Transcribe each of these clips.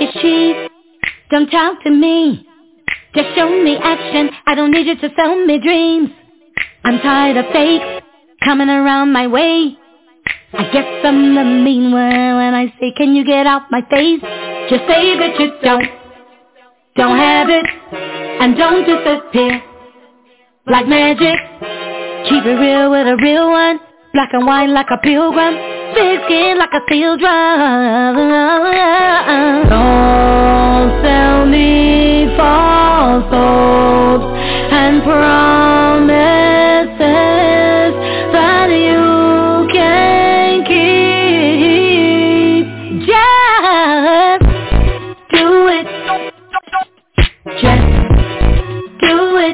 it cheap. Don't talk to me, just show me action. I don't need you to sell me dreams. I'm tired of fakes coming around my way. I guess I'm the mean one when I say, can you get out my face? Just say that you don't have it, and don't disappear like magic. Keep it real with a real one, black and white like a pilgrim, thick skin like a steel drum. Don't sell me false hopes and promises that you can't keep. Just do it. Just do it.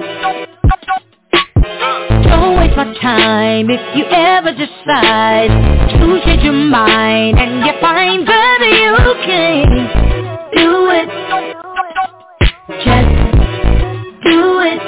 Don't waste my time if you ever decide to change your mind and you find that you can't do it. Just do it.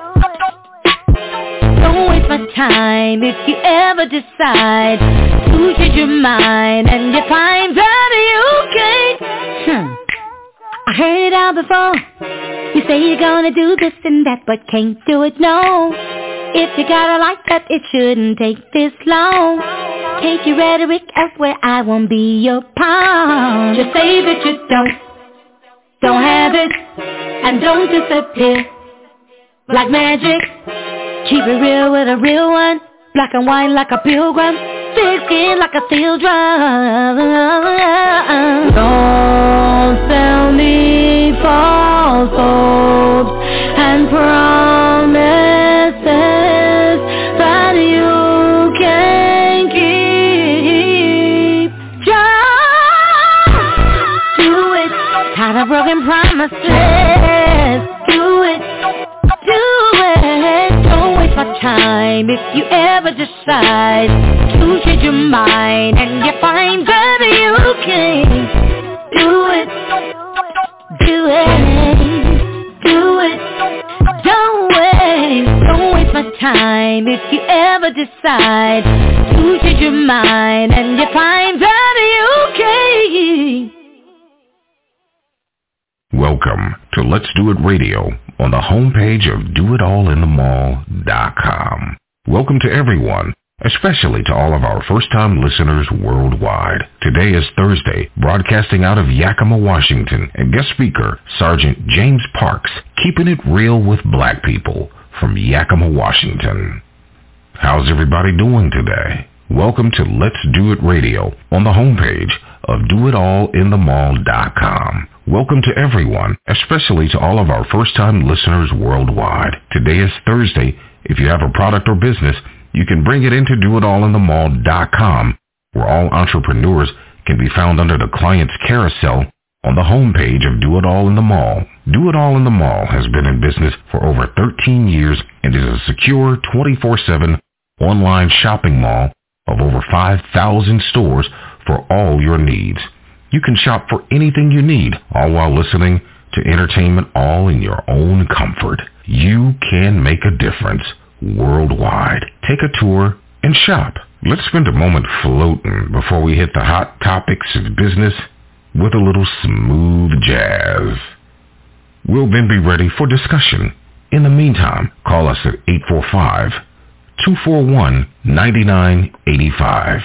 Don't waste my time if you ever decide to change your mind and you find that you can't. I heard it all before. You say you're gonna do this and that, but can't do it, no. If you got it like that, it shouldn't take this long. Take your rhetoric elsewhere, I won't be your pawn. Just say that you don't have it, and don't disappear like magic. Keep it real with a real one, black and white like a pilgrim, thick skin like a steel drum. Don't sell me false hopes and promises that you can't keep. Just do it. Tired of broken promises. Do it. Do it. Don't waste my time if you ever decide to change your mind and you find that you can't do it. Do it. Do it. Don't waste my time if you ever decide to change your mind and you find that you can't. Welcome to Let's Do It Radio on the homepage of doitallinthemall.com. Welcome to everyone, especially to all of our first-time listeners worldwide. Today is Thursday, broadcasting out of Yakima, Washington, and guest speaker, Sergeant James Parks, keeping it real with black people from Yakima, Washington. How's everybody doing today? Welcome to Let's Do It Radio on the homepage of doitallinthemall.com. Welcome to everyone, especially to all of our first-time listeners worldwide. Today is Thursday. If you have a product or business, you can bring it into doitallinthemall.com, where all entrepreneurs can be found under the client's carousel on the homepage of Do It All in the Mall. Do It All in the Mall has been in business for over 13 years and is a secure 24/7 online shopping mall of over 5,000 stores for all your needs. You can shop for anything you need, all while listening to entertainment, all in your own comfort. You can make a difference worldwide. Take a tour and shop. Let's spend a moment floating before we hit the hot topics of business with a little smooth jazz. We'll then be ready for discussion. In the meantime, call us at 845-241-9985.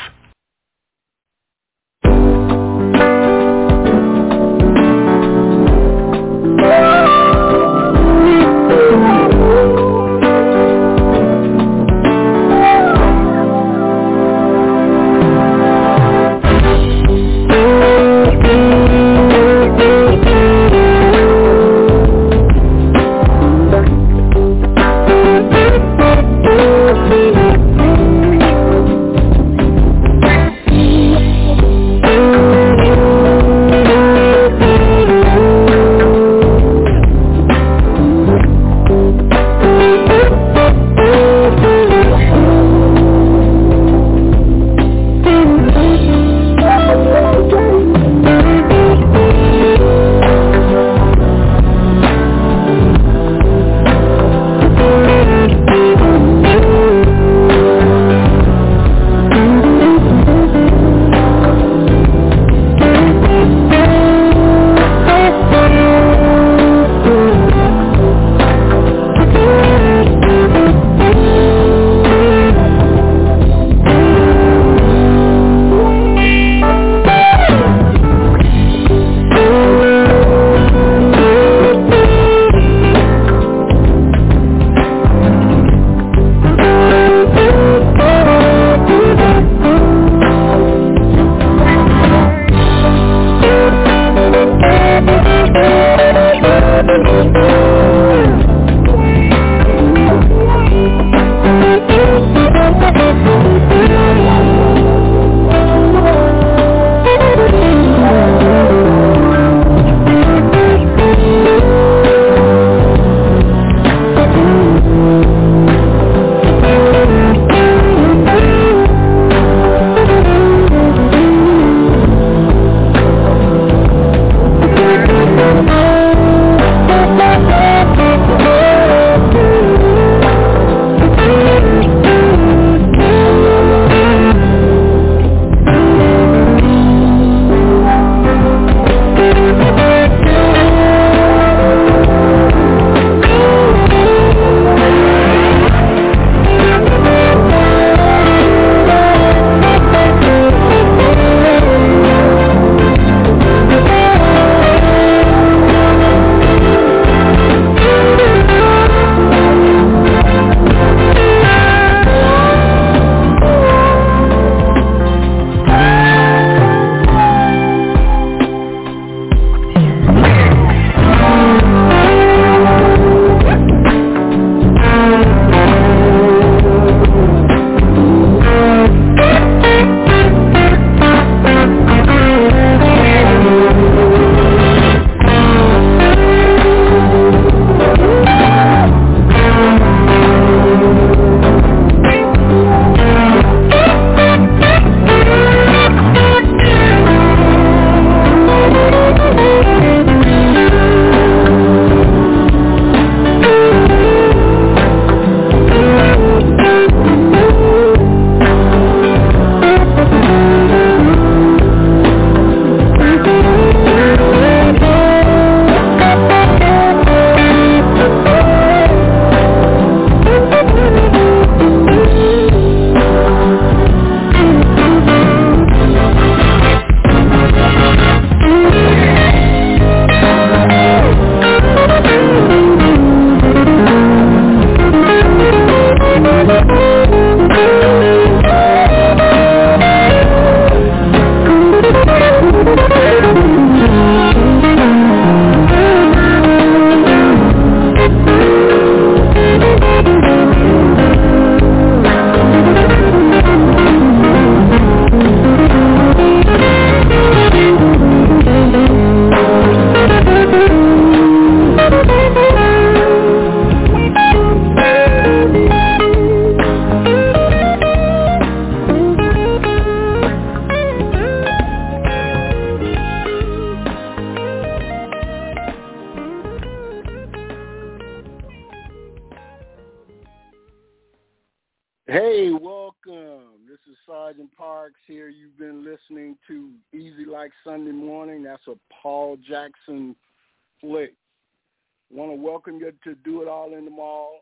Hey, welcome. This is Sergeant Parks here. You've been listening to Easy Like Sunday Morning. That's a Paul Jackson flick. Want to welcome you to Do It All in the Mall.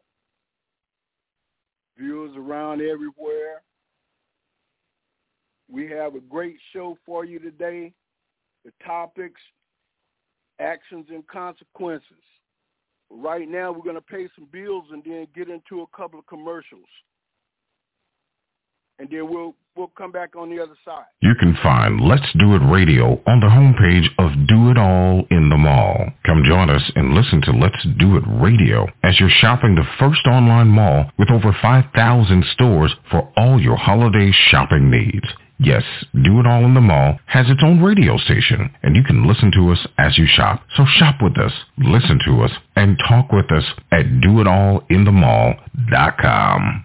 Viewers around everywhere. We have a great show for you today. The topics, actions and consequences. Right now, we're going to pay some bills and then get into a couple of commercials. And then we'll come back on the other side. You can find Let's Do It Radio on the homepage of Do It All in the Mall. Come join us and listen to Let's Do It Radio as you're shopping the first online mall with over 5,000 stores for all your holiday shopping needs. Yes, Do It All in the Mall has its own radio station, and you can listen to us as you shop. So shop with us, listen to us, and talk with us at doitallinthemall.com.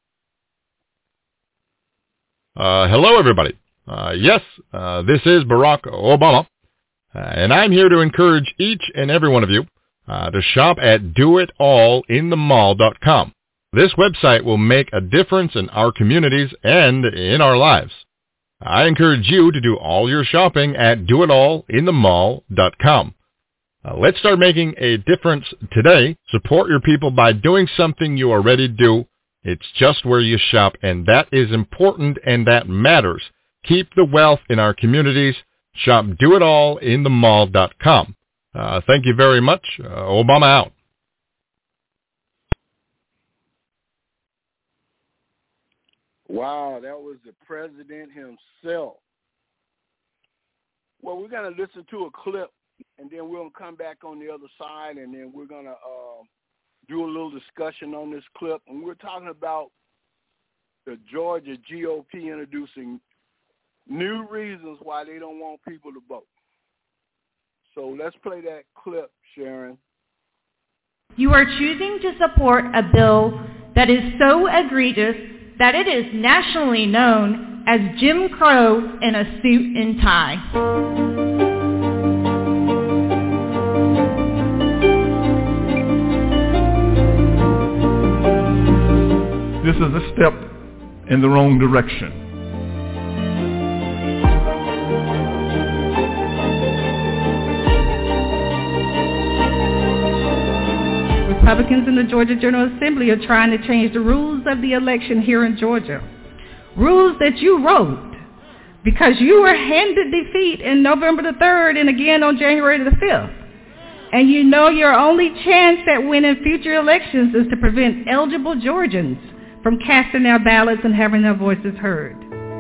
Hello, everybody. Yes, this is Barack Obama, and I'm here to encourage each and every one of you to shop at doitallinthemall.com. This website will make a difference in our communities and in our lives. I encourage you to do all your shopping at doitallinthemall.com. Let's start making a difference today. Support your people by doing something you already do. It's just where you shop, and that is important, and that matters. Keep the wealth in our communities. Shop doitallinthemall.com. Thank you very much. Obama out. Wow, that was the president himself. Well, we're going to listen to a clip, and then we'll come back on the other side, and then we're going to do a little discussion on this clip. And we're talking about the Georgia GOP introducing new reasons why they don't want people to vote. So let's play that clip, Sharon. You are choosing to support a bill that is so egregious that it is nationally known as Jim Crow in a suit and tie. This is a step in the wrong direction. Republicans in the Georgia General Assembly are trying to change the rules of the election here in Georgia. Rules that you wrote because you were handed defeat in November the 3rd and again on January the 5th. And you know your only chance at winning future elections is to prevent eligible Georgians from casting their ballots and having their voices heard.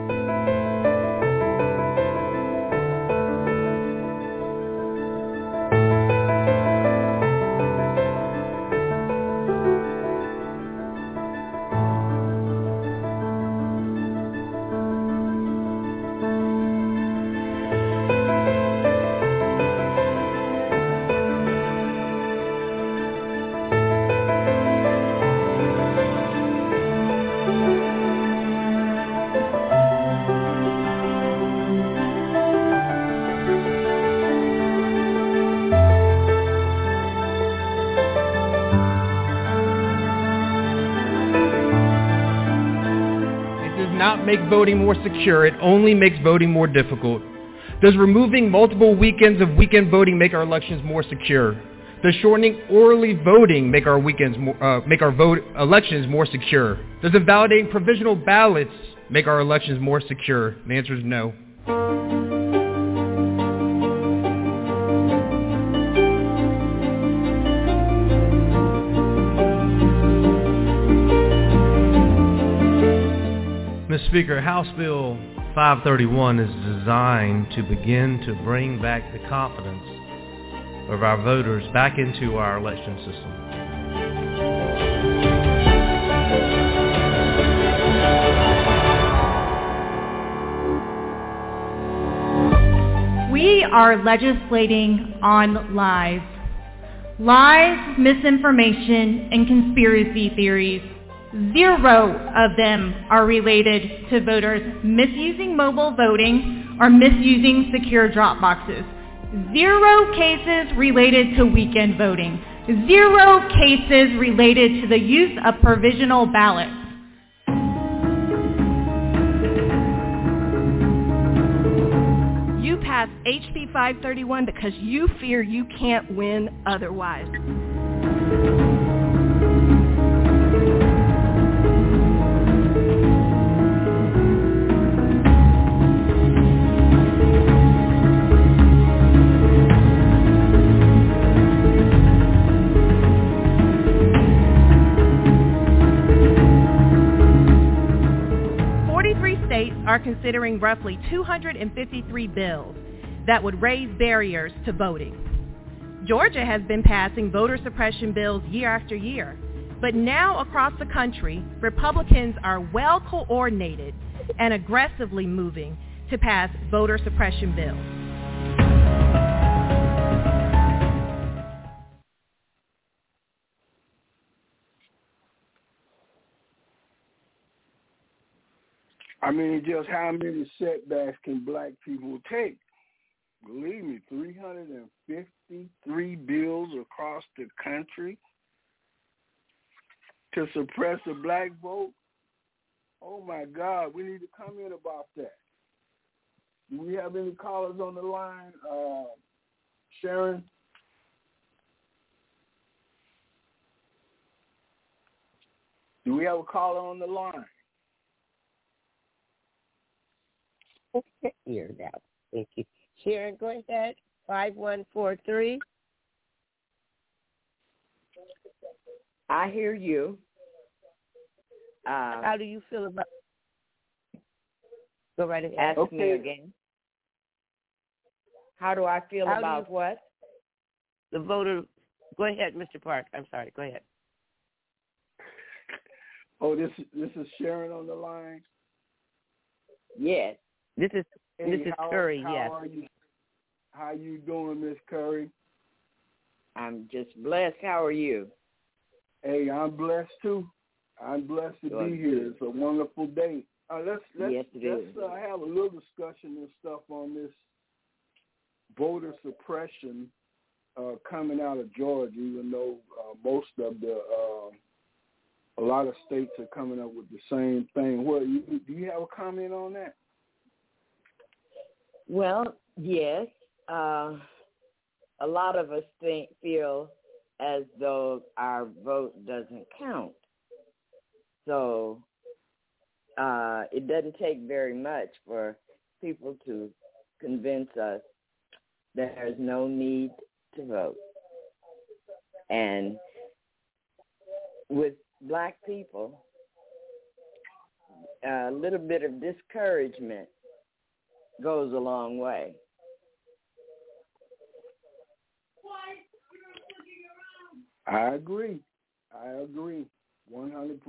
Make voting more secure. It only makes voting more difficult. Does removing multiple weekends of weekend voting make our elections more secure? Does shortening early voting make our elections more secure? Does invalidating provisional ballots make our elections more secure? The answer is no. Mr. Speaker, House Bill 531 is designed to begin to bring back the confidence of our voters back into our election system. We are legislating on lies. Lies, misinformation, and conspiracy theories. 0 of them are related to voters misusing mobile voting or misusing secure drop boxes. 0 cases related to weekend voting. 0 cases related to the use of provisional ballots. You passed HB 531 because you fear you can't win otherwise. Are considering roughly 253 bills that would raise barriers to voting. Georgia has been passing voter suppression bills year after year, but now across the country, Republicans are well coordinated and aggressively moving to pass voter suppression bills. I mean, just how many setbacks can black people take? Believe me, 353 bills across the country to suppress the black vote. Oh, my God, we need to comment about that. Do we have any callers on the line? Sharon? Do we have a caller on the line? Ears out. Thank you. Sharon, go ahead. 5143. I hear you. How do you feel about? Go right ahead. Ask me again. How do I feel about what? The voter. Go ahead, Mr. Park. I'm sorry. Go ahead. Oh, this is Sharon on the line? Yes. This is Curry, yes. How you doing, Miss Curry? I'm just blessed. How are you? Hey, I'm blessed too. I'm blessed to be here. It's a wonderful day. Let's have a little discussion and stuff on this voter suppression coming out of Georgia, even though most of a lot of states are coming up with the same thing. Well, do you have a comment on that? Well, yes. A lot of us feel as though our vote doesn't count. So it doesn't take very much for people to convince us that there's no need to vote. And with black people, a little bit of discouragement goes a long way. I agree 100%.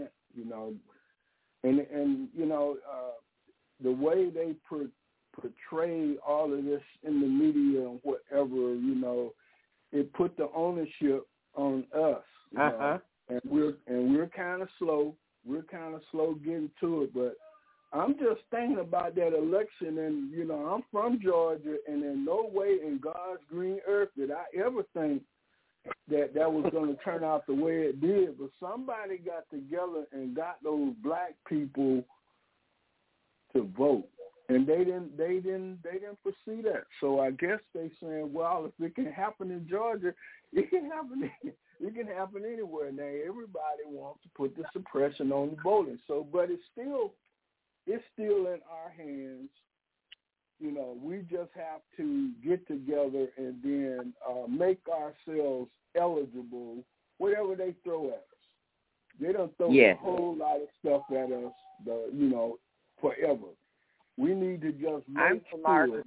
And the way they portray all of this in the media and whatever, it put the ownership on us. And we're kind of slow. We're kind of slow getting to it, but I'm just thinking about that election, and, I'm from Georgia, and in no way in God's green earth did I ever think that was going to turn out the way it did. But somebody got together and got those black people to vote, and they didn't foresee that. So I guess they saying, well, if it can happen in Georgia, it can happen. It can happen anywhere. Now everybody wants to put the suppression on the voting. So, but it's still in our hands. We just have to get together and then make ourselves eligible, whatever they throw at us. They don't throw a whole lot of stuff at us, forever. We need to just make sure.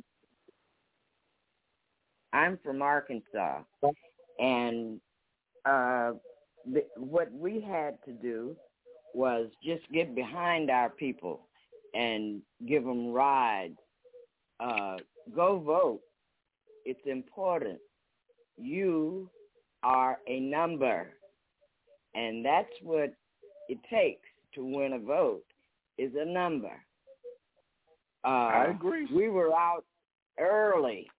I'm from Arkansas, and what we had to do was just get behind our people and give them rides. Go vote. It's important. You are a number, and that's what it takes to win a vote, is a number. I agree. We were out early.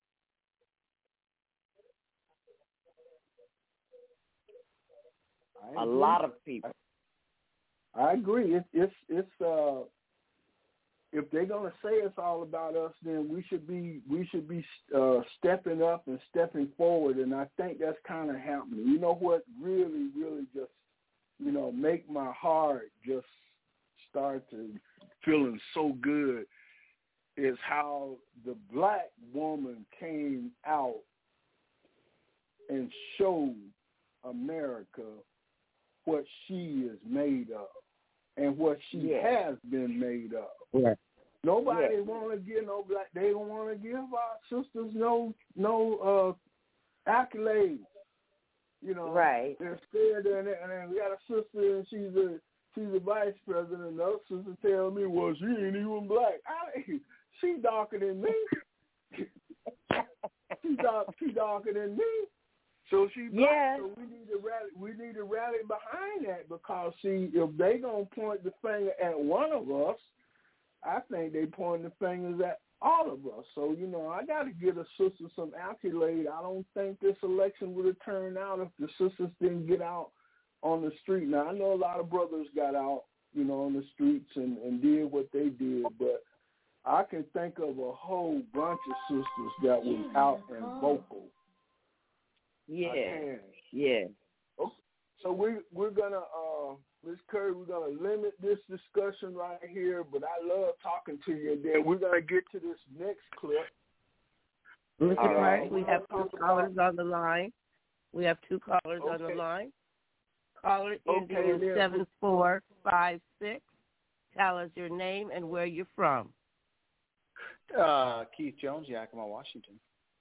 A lot of people. I agree. if they're gonna say it's all about us, then we should be stepping up and stepping forward, and I think that's kind of happening. You know what really, really just make my heart just start to feeling so good is how the black woman came out and showed America what she is made of and what she has been made of. Yeah. Nobody want to give no black. They don't want to give our sisters no accolades. Right. Instead, and we got a sister, and she's a vice president. And the other sister tell me, well, she ain't even black. She darker than me. She darker than me. So she black. So we need to rally behind that, because see, if they gonna point the finger at one of us, I think they point the fingers at all of us. So I got to give the sisters some accolade. I don't think this election would have turned out if the sisters didn't get out on the street. Now I know a lot of brothers got out, on the streets and did what they did, but I can think of a whole bunch of sisters that was out and vocal. Yeah. Okay. So we're gonna, Ms. Curry, we're gonna limit this discussion right here. But I love talking to you. And then we're gonna get to this next clip. Mr. Price, we have two callers on the line. On the line. Caller ending in 7456. Tell us your name and where you're from. Keith Jones, Yakima, Washington.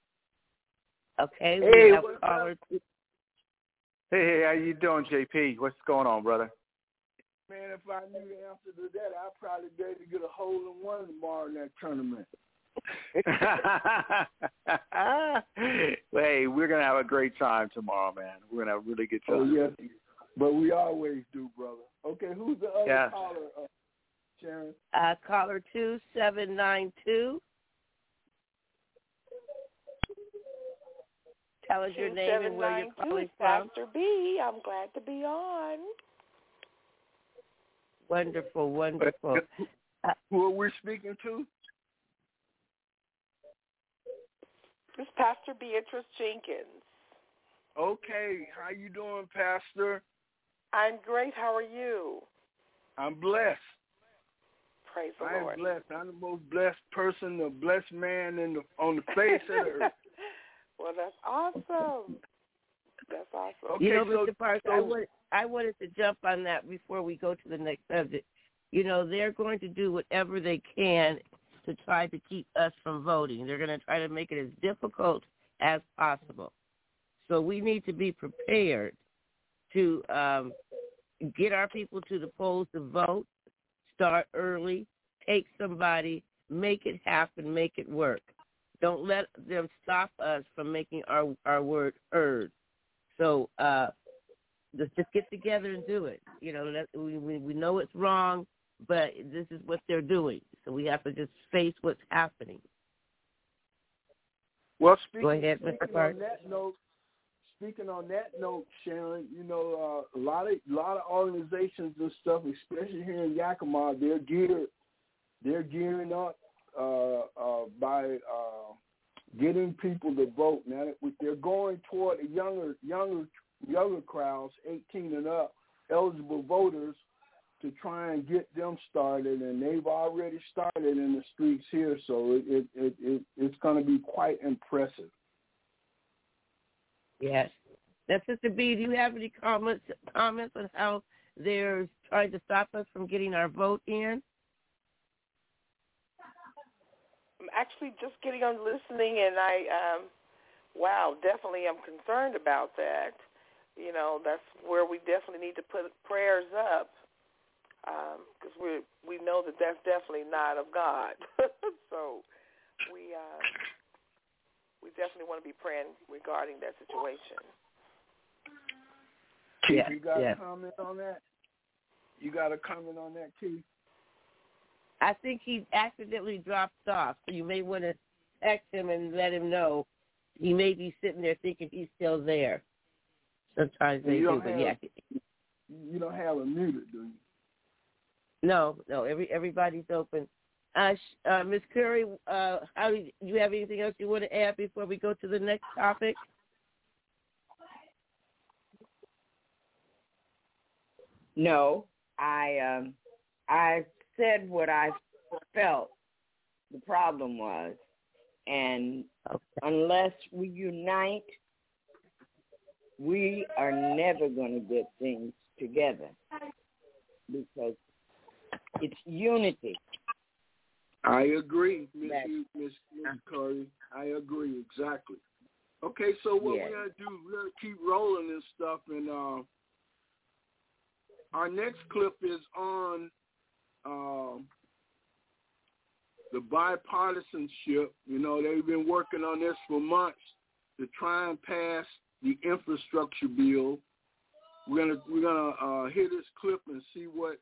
Okay, we have caller. Hey, how you doing, JP? What's going on, brother? Man, if I knew the answer to that, I'd probably be able to get a hole-in-one tomorrow in that tournament. Hey, we're going to have a great time tomorrow, man. We're going to have a really good time. Oh, yes, but we always do, brother. Okay, who's the other caller, Sharon? Caller 2792. Tell us your name and where you're calling from. Pastor B. I'm glad to be on. Wonderful. Who are we speaking to? This is Pastor Beatrice Jenkins. Okay, how you doing, Pastor? I'm great. How are you? I'm blessed. Praise the Lord. I'm blessed. I'm the most blessed person, the blessed man on the face of the earth. Well, that's awesome. That's awesome. Okay, Mr. Parks, I wanted to jump on that before we go to the next subject. They're going to do whatever they can to try to keep us from voting. They're going to try to make it as difficult as possible. So we need to be prepared to get our people to the polls to vote, start early, take somebody, make it happen, make it work. Don't let them stop us from making our word heard. So let's just get together and do it. We know it's wrong, but this is what they're doing. So we have to just face what's happening. Well, go ahead, Mr. Park. Speaking on that note, Sharon, a lot of organizations and stuff, especially here in Yakima, they're gearing up by getting people to vote. Now they're going toward the younger crowds, 18 and up, eligible voters, to try and get them started, and they've already started in the streets here. So it's going to be quite impressive. Yes. Now, Sister B, do you have any comments on how they're trying to stop us from getting our vote in? I'm actually just getting on listening, and definitely I'm concerned about that. That's where we definitely need to put prayers up, because we know that that's definitely not of God. So we definitely want to be praying regarding that situation. Keith, you got a comment on that? You got a comment on that, Keith? I think he accidentally dropped off, so you may want to text him and let him know. He may be sitting there thinking he's still there. Sometimes they do, but you don't have a muted, do you? No. Everybody's open. Ms. Curry, do you have anything else you want to add before we go to the next topic? No, I said what I felt the problem was, and unless we unite, we are never going to get things together because it's unity. I agree, Miss Curry. I agree exactly. Okay, so what we're gonna do? We're gonna keep rolling this stuff, and our next clip is on the bipartisanship. You know, they've been working on this for months to try and pass the infrastructure bill. We're gonna hear this clip and see what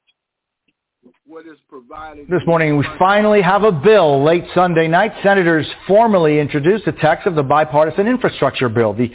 is provided. This morning, we finally have a bill. Late Sunday night, senators formally introduced the text of the bipartisan infrastructure bill. The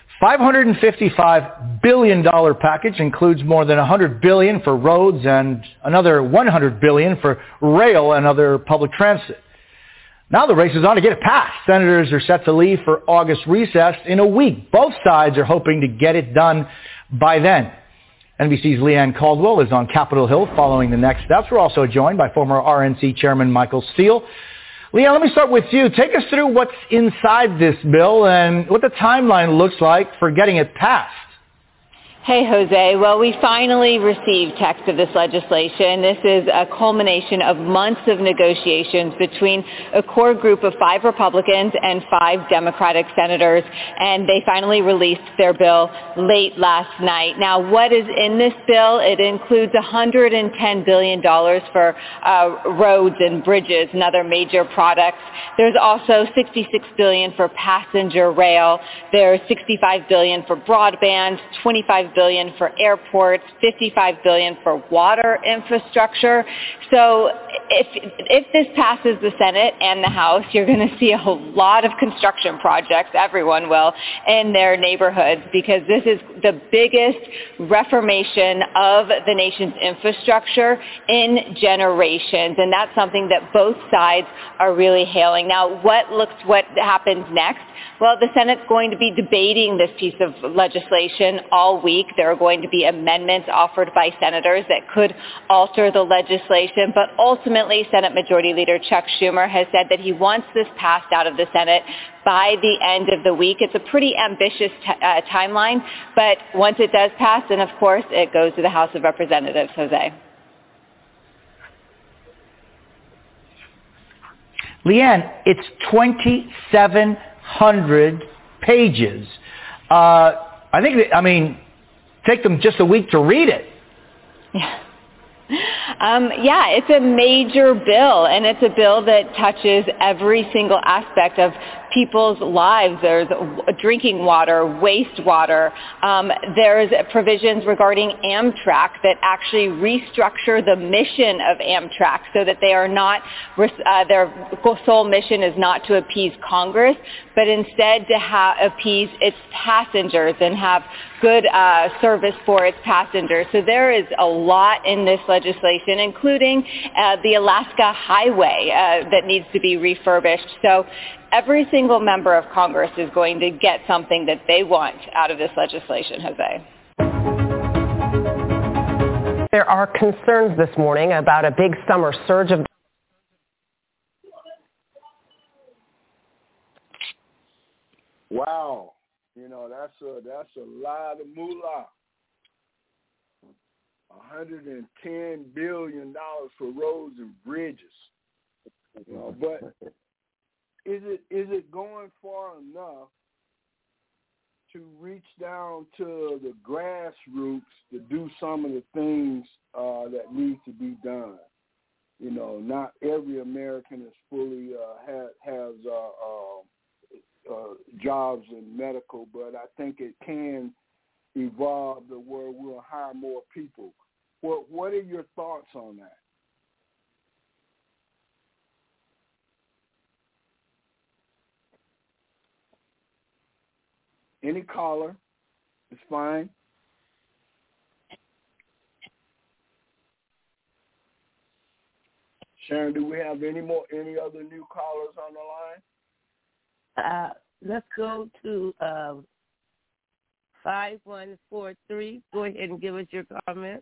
$555 billion package includes more than $100 billion for roads and another $100 billion for rail and other public transit. Now the race is on to get it passed. Senators are set to leave for August recess in a week. Both sides are hoping to get it done by then. NBC's Leanne Caldwell is on Capitol Hill following the next steps. We're also joined by former RNC Chairman Michael Steele. Leanne, let me start with you. Take us through what's inside this bill and what the timeline looks like for getting it passed. Hey, Jose. Well, we finally received text of this legislation. This is a culmination of months of negotiations between a core group of 5 Republicans and 5 Democratic senators, and they finally released their bill late last night. Now, what is in this bill? It includes $110 billion for roads and bridges and other major products. There's also $66 billion for passenger rail. There's $65 billion for broadband, $25 billion for airports, $55 billion for water infrastructure. So if this passes the Senate and the House, you're going to see a lot of construction projects, everyone will, in their neighborhoods, because this is the biggest reformation of the nation's infrastructure in generations, and that's something that both sides are really hailing. Now, what happens next? Well, the Senate's going to be debating this piece of legislation all week. There are going to be amendments offered by senators that could alter the legislation, but ultimately Senate Majority Leader Chuck Schumer has said that he wants this passed out of the Senate by the end of the week. It's a pretty ambitious timeline, but once it does pass, then of course it goes to the House of Representatives, Jose. Leanne, it's 2,700 pages. Take them just a week to read it. Yeah. It's a major bill, and it's a bill that touches every single aspect of people's lives. There's drinking water, wastewater. There's provisions regarding Amtrak that actually restructure the mission of Amtrak so that they are not, their sole mission is not to appease Congress, but instead to appease its passengers and have good service for its passengers. So there is a lot in this legislation, including the Alaska Highway that needs to be refurbished. So every single member of Congress is going to get something that they want out of this legislation, Jose. There are concerns this morning about a big summer surge of Wow. That's a lot of moolah. $110 billion for roads and bridges. But is it going far enough to reach down to the grassroots to do some of the things that need to be done? Not every American is fully has jobs in medical, but I think it can evolve to where we'll hire more people. What are your thoughts on that? Any caller is fine. Sharon, do we have any other new callers on the line? Let's go to 5143. Go ahead and give us your comments.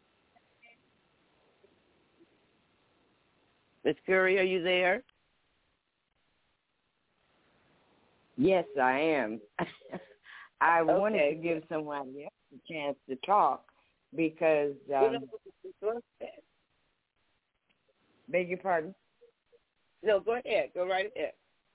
Ms. Curry, are you there? Yes, I am. I wanted to give someone else a chance to talk because beg your pardon? No, go ahead. Go right ahead.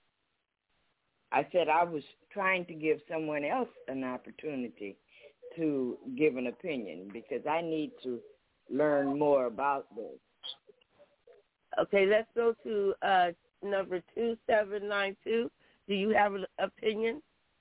I said I was trying to give someone else an opportunity to give an opinion because I need to learn more about this. Okay, let's go to number 2792. Do you have an opinion?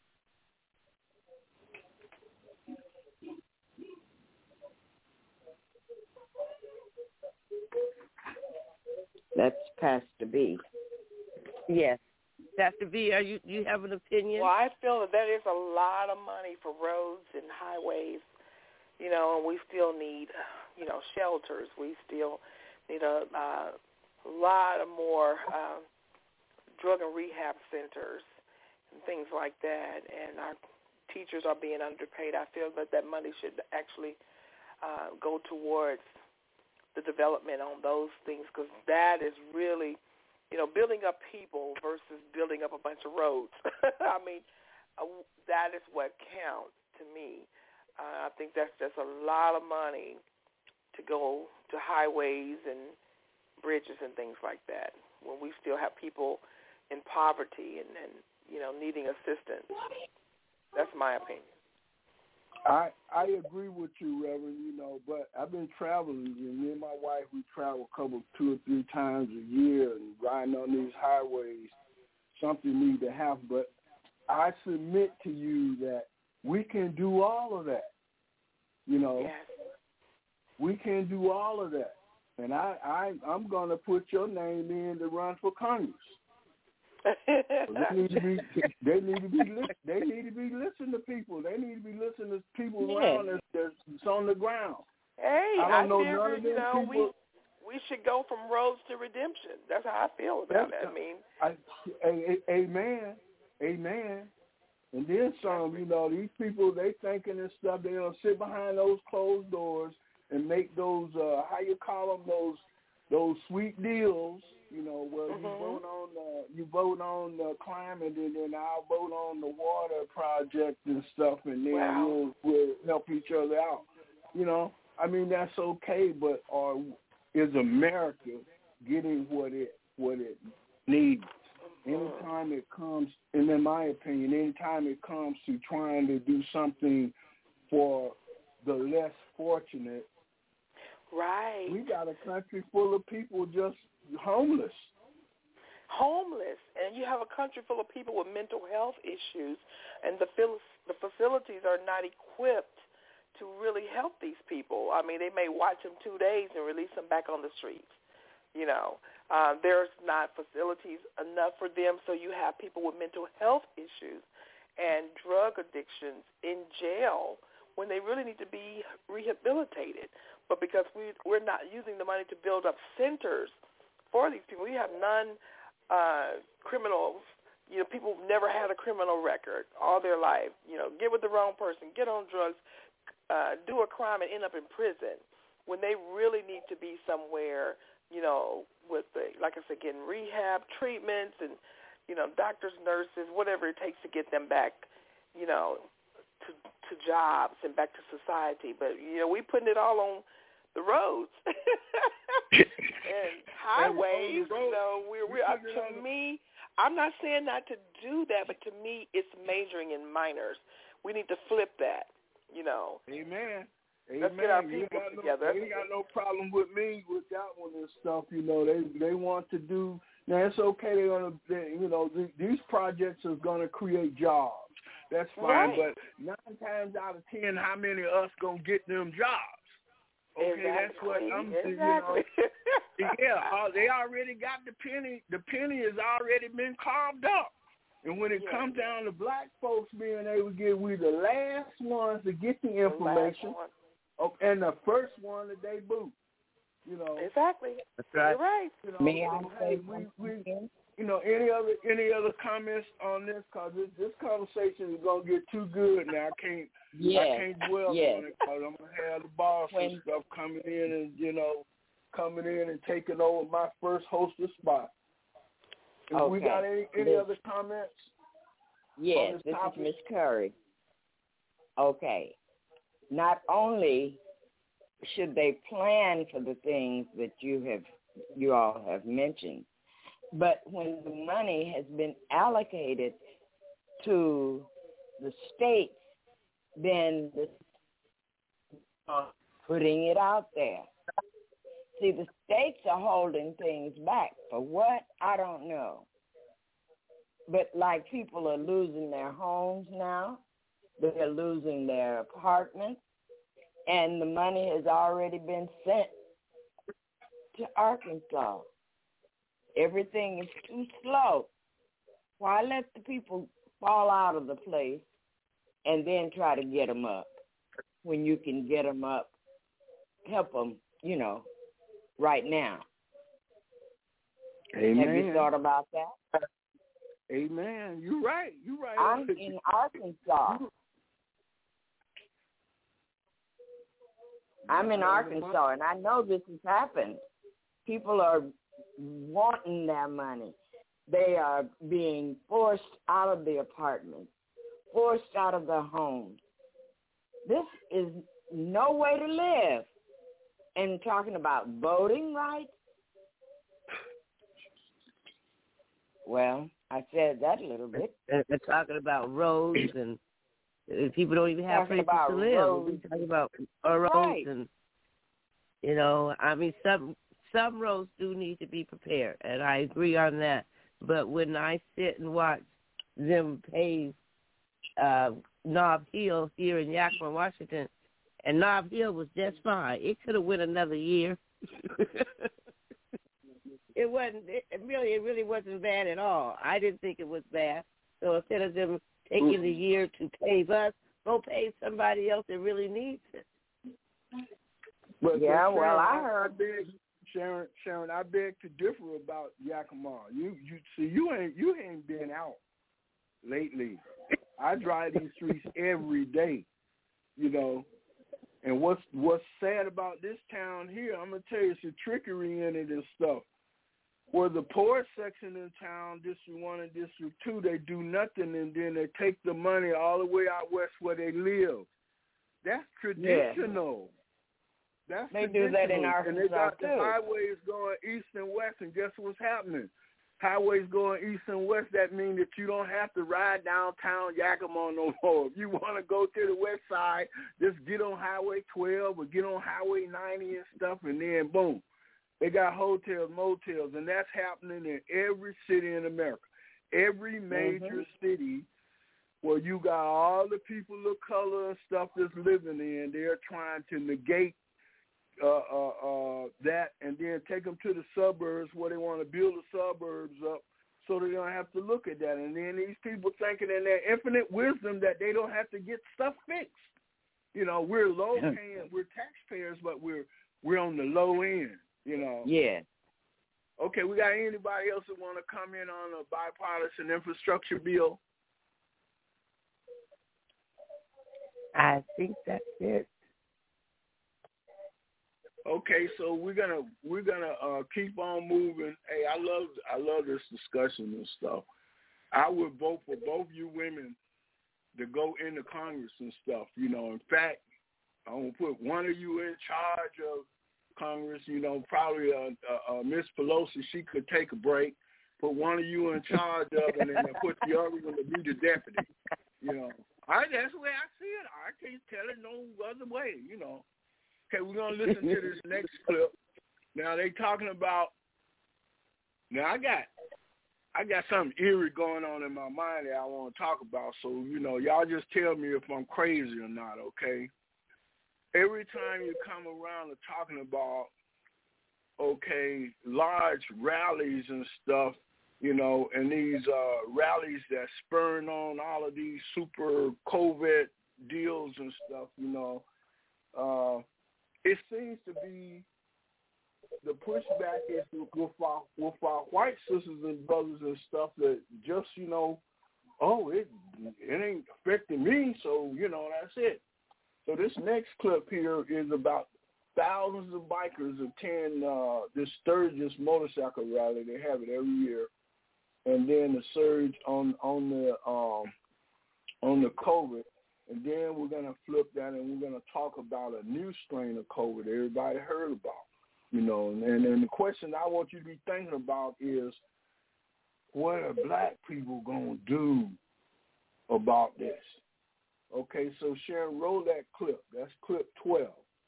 That's Pastor B. Yes. Pastor B, you have an opinion? Well, I feel that is a lot of money for roads and highways, and we still need, shelters. We still need a lot of more drug and rehab centers and things like that, and our teachers are being underpaid. I feel that money should actually go towards the development on those things because that is really, building up people versus building up a bunch of roads. I mean, that is what counts to me. I think that's just a lot of money to go to highways and bridges and things like that when we still have people in poverty and needing assistance. That's my opinion. I agree with you, Reverend, but I've been traveling, and me and my wife, we travel 2 or 3 times a year and riding on these highways. Something needs to happen, but I submit to you that we can do all of that, Yes. We can do all of that. And I'm going to put your name in to run for Congress. They need to be listening to people. They need to be listening to people around that's on the ground. Hey, I don't figure, know none of them people. We should go from roads to redemption. That's how I feel about it. Amen. And then some, these people, they thinking and stuff, they don't sit behind those closed doors and make those, how you call them, those sweet deals, where you vote on the climate and then I'll vote on the water project and stuff, and then we'll help each other out. I mean, that's okay, but is America getting what it needs? Anytime it comes, and in my opinion, anytime it comes to trying to do something for the less fortunate, right? We got a country full of people just homeless, and you have a country full of people with mental health issues, and the facilities are not equipped to really help these people. I mean, they may watch them 2 days and release them back on the streets. There's not facilities enough for them, so you have people with mental health issues and drug addictions in jail when they really need to be rehabilitated. But because we're not using the money to build up centers for these people, we have criminals. People who've never had a criminal record all their life. Get with the wrong person, get on drugs, do a crime and end up in prison when they really need to be somewhere, with like I said, getting rehab treatments and, doctors, nurses, whatever it takes to get them back, to jobs and back to society. But, we putting it all on the roads and highways. To me, I'm not saying not to do that, but to me, it's majoring in minors. We need to flip that, Amen. Let's get our people together. They ain't got no problem with me with that one and stuff. They want to do. Now it's okay. They're gonna, these projects are gonna create jobs. That's fine. Right. But 9 times out of 10, how many of us gonna get them jobs? Okay, exactly. That's what I'm saying. Exactly. They already got the penny. The penny has already been carved up. And when it comes down to black folks being able to we're the last ones to get the information, and the first one that they boot. You know. Exactly. That's right. You're right. You know, May I say we you know, any other comments on this? Because this conversation is gonna get too good now. I can't dwell on it because I'm gonna have the boss and stuff coming in and taking over my first hostess spot. Okay. We got any other comments? Yes, this is Miss Curry. Okay. Not only should they plan for the things that you all have mentioned, but when the money has been allocated to the states, then putting it out there. See, the states are holding things back. For what? I don't know. But like people are losing their homes now, they're losing their apartments, and the money has already been sent to Arkansas. Everything is too slow. Why let the people fall out of the place and then try to get them up when you can get them up, help them, right now? Amen. Have you thought about that? Amen. You're right. I'm in Arkansas. And I know this has happened. People are wanting their money. They are being forced out of the apartments, forced out of their homes. This is no way to live. And talking about voting rights, well, I said that a little bit. They're talking about roads and people don't even have places to live. We're talking about roads and, some roads do need to be prepared, and I agree on that. But when I sit and watch them pave Nob Hill here in Yakima, Washington, and Nob Hill was just fine. It could have went another year. It really wasn't bad at all. I didn't think it was bad. So instead of them taking the year to pave us, go pave somebody else that really needs it. But Sharon, well, I heard Sharon, I beg to differ about Yakima. You ain't been out lately. I drive these streets every day, And what's sad about this town here, I'm gonna tell you, it's the trickery in it and stuff. Where the poor section in town, District 1 and District 2, they do nothing, and then they take the money all the way out west where they live. That's traditional. Yeah. They do that in Arkansas, and they got too. the highways going east and west, and guess what's happening? Highways going east and west, that means that you don't have to ride downtown Yakima no more. If you want to go to the west side, just get on Highway 12 or get on Highway 90 and stuff, and then boom. They got hotels, motels, and that's happening in every city in America. Every major city where you got all the people of color and stuff that's living in, they're trying to negate that and then take them to the suburbs where they want to build the suburbs up so they don't have to look at that. And then these people thinking in their infinite wisdom that they don't have to get stuff fixed. We're low-paying, we're taxpayers, but we're on the low end. Yeah. Okay, we got anybody else that want to come in on a bipartisan infrastructure bill? I think that's it. Okay, so we're gonna keep on moving. Hey, I love this discussion and stuff. I would vote for both you women to go into Congress and stuff. In fact, I'm gonna put one of you in charge of Congress, probably Miss Pelosi, she could take a break, put one of you in charge of it, and then put the other one to be the deputy. That's the way I see it. I can't tell it no other way, Okay, we're going to listen to this next clip. Now, they talking about, I got something eerie going on in my mind that I want to talk about, so, y'all just tell me if I'm crazy or not, okay? Every time you come around to talking about, large rallies and stuff, and these rallies that spurring on all of these super COVID deals and stuff, it seems to be the pushback is with our white sisters and brothers and stuff that just, it ain't affecting me, so, that's it. So this next clip here is about thousands of bikers attend this Sturgis motorcycle rally. They have it every year. And then the surge on the COVID. And then we're going to flip that and we're going to talk about a new strain of COVID everybody heard about. And the question I want you to be thinking about is, what are black people going to do about this? Okay, so Sharon, roll that clip. That's clip 12.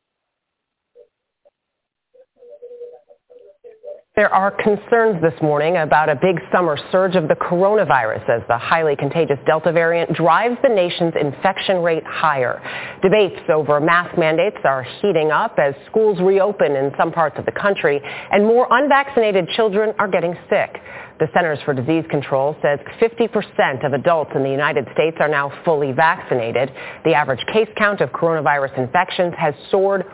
There are concerns this morning about a big summer surge of the coronavirus as the highly contagious Delta variant drives the nation's infection rate higher. Debates over mask mandates are heating up as schools reopen in some parts of the country, and more unvaccinated children are getting sick. The Centers for Disease Control says 50% of adults in the United States are now fully vaccinated. The average case count of coronavirus infections has soared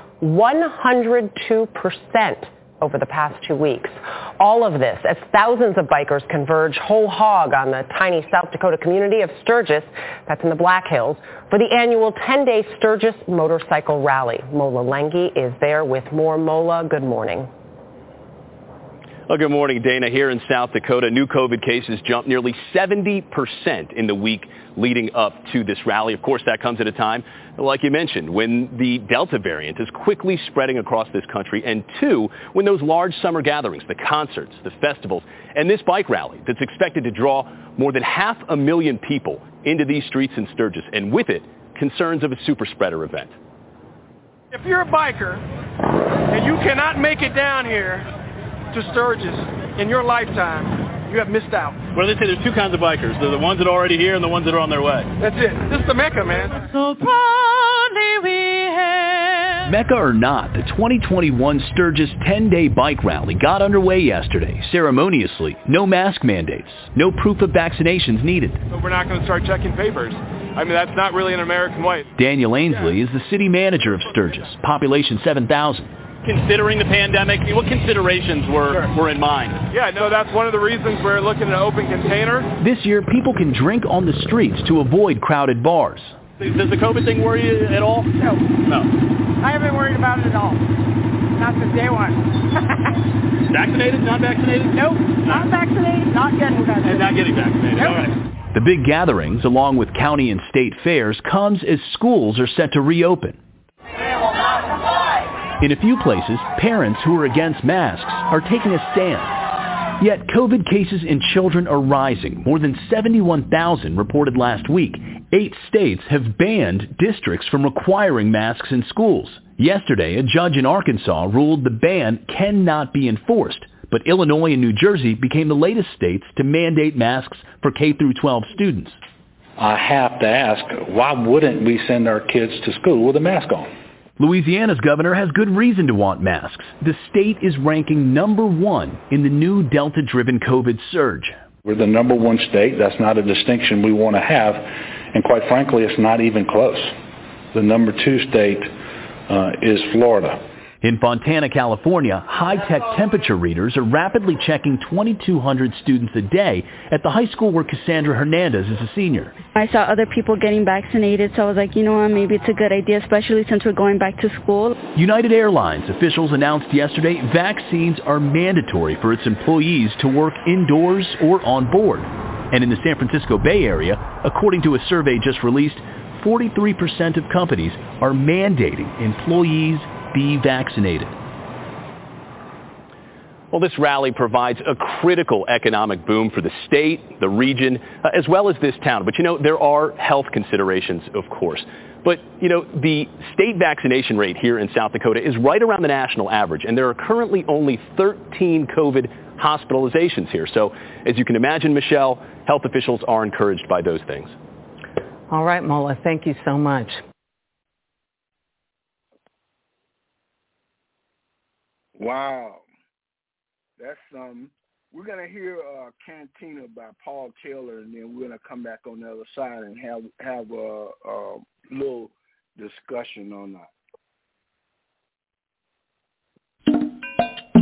102% over the past 2 weeks. All of this as thousands of bikers converge whole hog on the tiny South Dakota community of Sturgis, that's in the Black Hills, for the annual 10-day Sturgis Motorcycle Rally. Mola Lengi is there with more. Mola, good morning. Well, good morning, Dana. Here in South Dakota, new COVID cases jumped nearly 70% in the week leading up to this rally. Of course, that comes at a time, like you mentioned, when the Delta variant is quickly spreading across this country, and two, when those large summer gatherings, the concerts, the festivals, and this bike rally that's expected to draw more than 500,000 people into these streets in Sturgis, and with it, concerns of a super spreader event. If you're a biker and you cannot make it down here to Sturgis in your lifetime, you have missed out. Well, they say there's two kinds of bikers. They're the ones that are already here and the ones that are on their way. That's it. This is the Mecca, man. So proudly we hail. Mecca or not, the 2021 Sturgis 10-day bike rally got underway yesterday, ceremoniously. No mask mandates, no proof of vaccinations needed. So we're not going to start checking papers. I mean, that's not really an American way. Daniel Ainsley is the city manager of Sturgis, population 7,000. Considering the pandemic, what considerations were in mind? Yeah, no, that's one of the reasons we're looking at an open container. This year, people can drink on the streets to avoid crowded bars. Does the COVID thing worry you at all? No. No. I haven't worried about it at all. Not since day one. Vaccinated? Not vaccinated? Nope. Not vaccinated, not getting vaccinated. And not getting vaccinated. Nope. All right. The big gatherings, along with county and state fairs, comes as schools are set to reopen. In a few places, parents who are against masks are taking a stand. Yet COVID cases in children are rising. More than 71,000 reported last week. 8 states have banned districts from requiring masks in schools. Yesterday, a judge in Arkansas ruled the ban cannot be enforced. But Illinois and New Jersey became the latest states to mandate masks for K-12 students. I have to ask, why wouldn't we send our kids to school with a mask on? Louisiana's governor has good reason to want masks. The state is ranking number 1 in the new Delta-driven COVID surge. We're the number 1 state. That's not a distinction we want to have. And quite frankly, it's not even close. The number 2 state is Florida. In Fontana, California, high-tech temperature readers are rapidly checking 2,200 students a day at the high school where Cassandra Hernandez is a senior. I saw other people getting vaccinated, so I was like, you know what, maybe it's a good idea, especially since we're going back to school. United Airlines officials announced yesterday vaccines are mandatory for its employees to work indoors or on board. And in the San Francisco Bay Area, according to a survey just released, 43% of companies are mandating employees be vaccinated. Well, this rally provides a critical economic boom for the state, the region, as well as this town. But, there are health considerations, of course. But, the state vaccination rate here in South Dakota is right around the national average, and there are currently only 13 COVID hospitalizations here. So, as you can imagine, Michelle, health officials are encouraged by those things. All right, Mola, thank you so much. Wow. That's we're going to hear Cantina by Paul Taylor, and then we're going to come back on the other side and have a little discussion on that.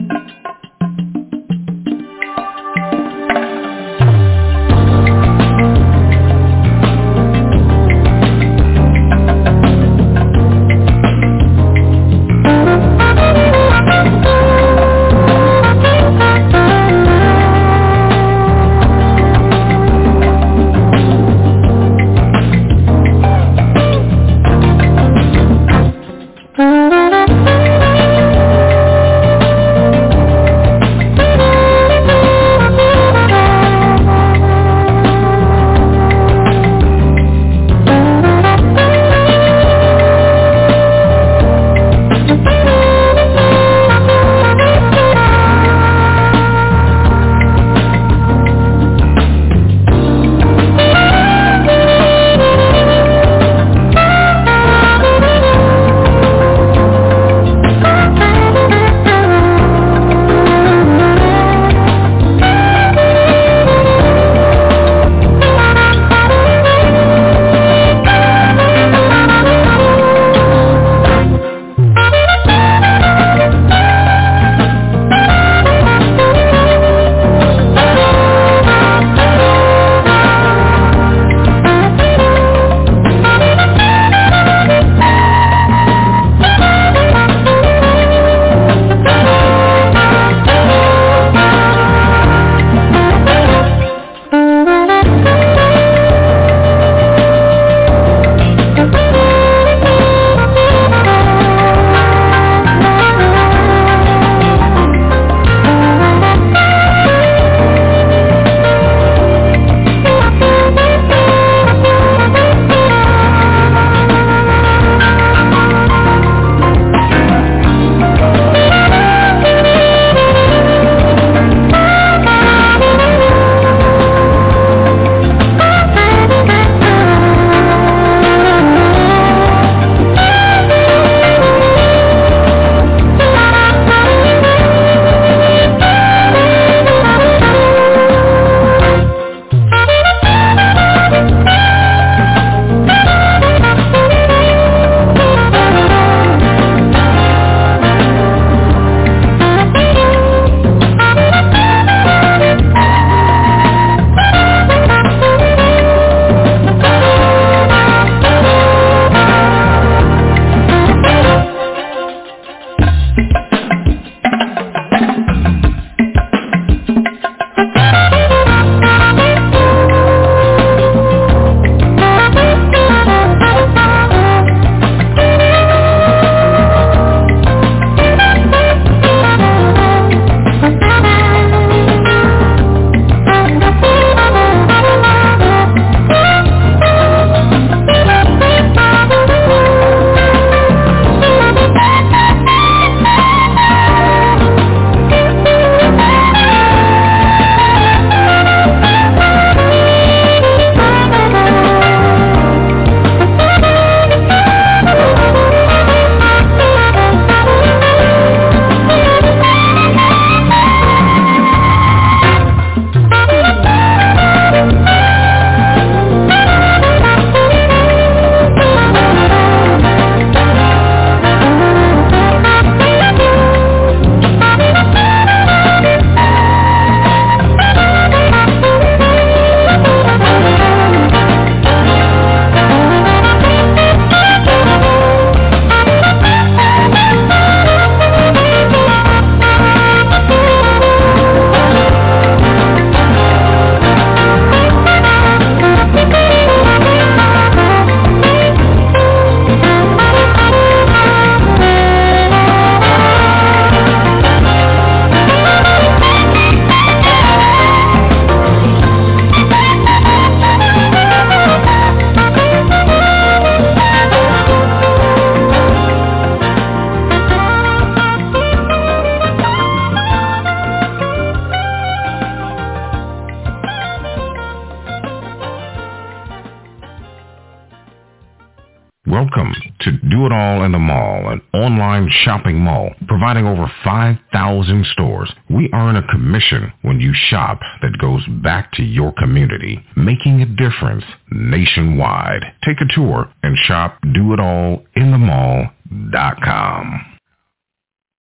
Welcome to Do It All in the Mall, an online shopping mall providing over 5,000 stores. We earn a commission when you shop that goes back to your community, making a difference nationwide. Take a tour and shop doitallinthemall.com.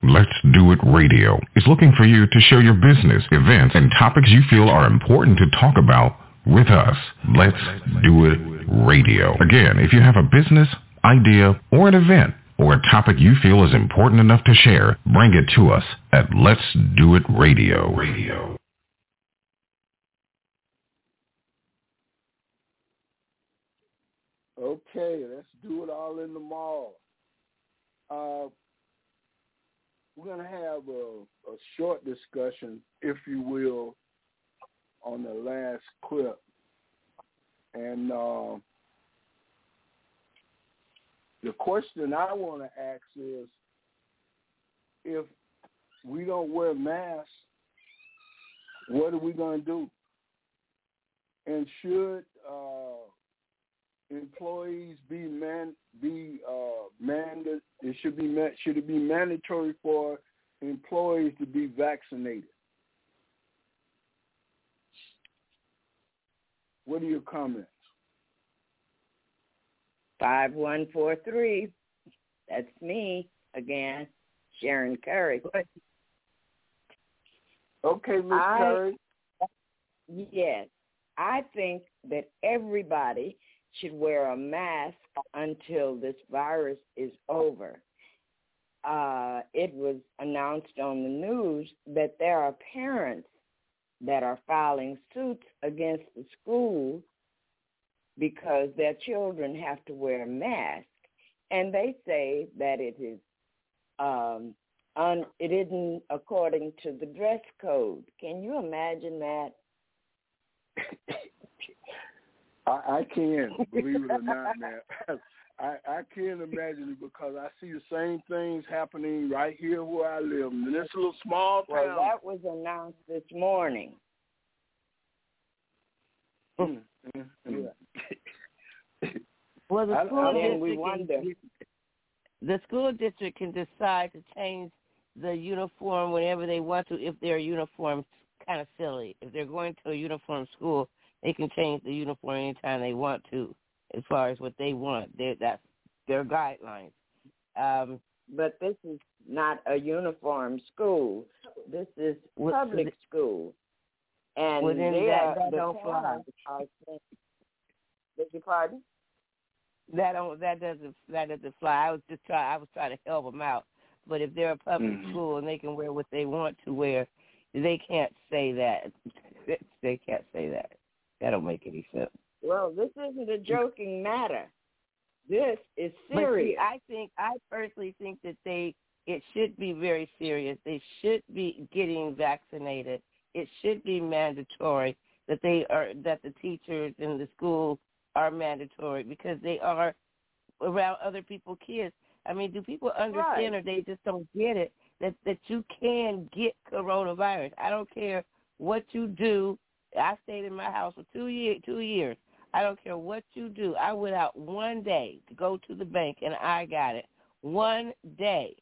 Let's Do It Radio is looking for you to share your business, events, and topics you feel are important to talk about with us. Let's Do It Radio. Again, if you have a business, idea, or an event, or a topic you feel is important enough to share, bring it to us at Let's Do It Radio. Okay, let's do it all in the mall. We're going to have a short discussion, if you will, on the last clip. And the question I want to ask is, if we don't wear masks, what are we going to do? And should employees should it be mandatory for employees to be vaccinated? What are your comments? 5143. That's me again, Sharon Curry. Okay, Ms. Curry. Yes, I think that everybody should wear a mask until this virus is over. It was announced on the news that there are parents that are filing suits against the school because their children have to wear masks, and they say that it isn't according to the dress code. Can you imagine that? I can, believe it or not, man. I can imagine it because I see the same things happening right here where I live, in this little small town. Well, that was announced this morning. Well, the school district can decide to change the uniform whenever they want to if their uniform's kind of silly. If they're going to a uniform school, they can change the uniform anytime they want to, as far as what they want. That's their guidelines. But this is not a uniform school. This is public school. And that don't fly. Beg your pardon? That doesn't fly. I was trying to help them out. But if they're a public school and they can wear what they want to wear, they can't say that. They can't say that. That don't make any sense. Well, this isn't a joking matter. This is serious. But see, I personally think that it should be very serious. They should be getting vaccinated. It should be mandatory that the teachers in the school are mandatory because they are around other people's kids. I mean, do people understand or they just don't get it that you can get coronavirus? I don't care what you do. I stayed in my house for 2 years. I don't care what you do. I went out one day to go to the bank, and I got it. 1 day.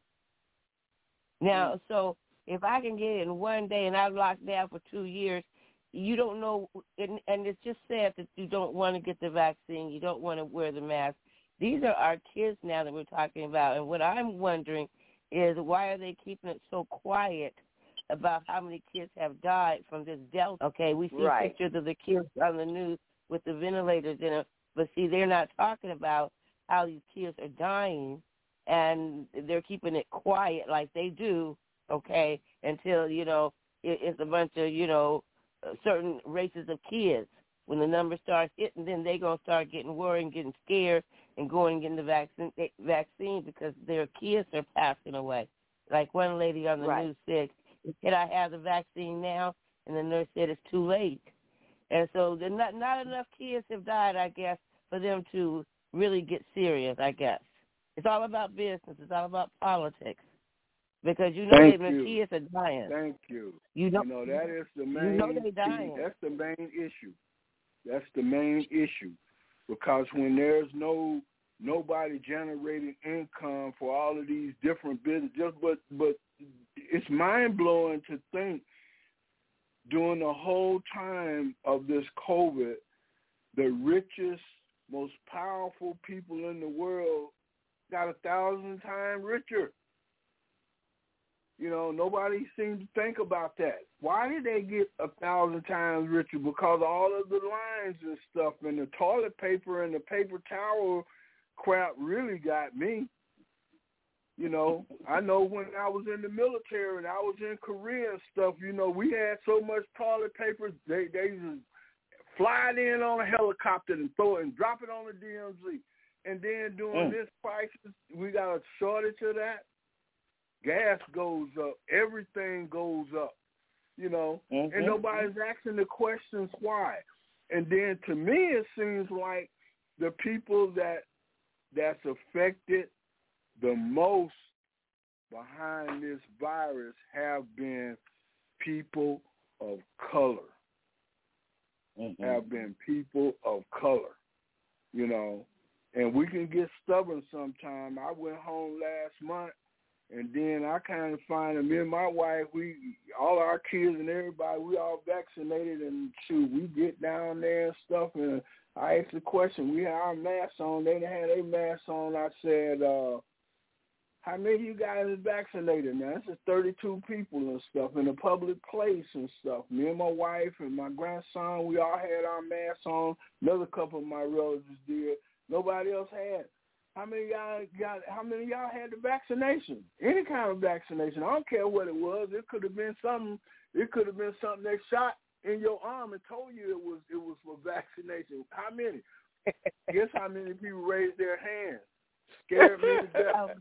Now, so if I can get it in 1 day and I'm locked down for 2 years, you don't know, and it's just sad that you don't want to get the vaccine. You don't want to wear the mask. These are our kids now that we're talking about, and what I'm wondering is why are they keeping it so quiet about how many kids have died from this Delta? Okay, we see pictures of the kids on the news with the ventilators in them, but see, they're not talking about how these kids are dying, and they're keeping it quiet like they do, okay, until, it's a bunch of, certain races of kids. When the number starts hitting, then they're going to start getting worried and getting scared and going and getting the vaccine because their kids are passing away. Like one lady on the news said, can I have the vaccine now? And the nurse said it's too late. And so not enough kids have died, I guess, for them to really get serious, I guess. It's all about business. It's all about politics. Because the kids are dying. Thank you. That is the main they're dying. That's the main issue. That's the main issue. Because when there's nobody generating income for all of these different businesses, but it's mind-blowing to think during the whole time of this COVID, the richest, most powerful people in the world got 1,000 times richer. Nobody seems to think about that. Why did they get 1,000 times richer? Because all of the lines and stuff and the toilet paper and the paper towel crap really got me. I know when I was in the military and I was in Korea and stuff, we had so much toilet paper, they just fly it in on a helicopter and throw it and drop it on the DMZ. And then during this crisis, we got a shortage of that. Gas goes up. Everything goes up, and nobody's asking the questions why. And then to me, it seems like the people that's affected the most behind this virus have been people of color. Have been people of color, and we can get stubborn sometime. I went home last month, and then I kind of find that me and my wife, all our kids and everybody, we all vaccinated, and shoot, we get down there and stuff, and I asked the question, we had our masks on, they didn't have their masks on. I said, how many of you guys are vaccinated now? This is 32 people and stuff in a public place and stuff. Me and my wife and my grandson, we all had our masks on. Another couple of my relatives did. Nobody else had. How many of y'all had the vaccination? Any kind of vaccination. I don't care what it was. It could have been something. It could have been something they shot in your arm and told you it was for vaccination. How many? Guess how many people raised their hands? Scared me to death.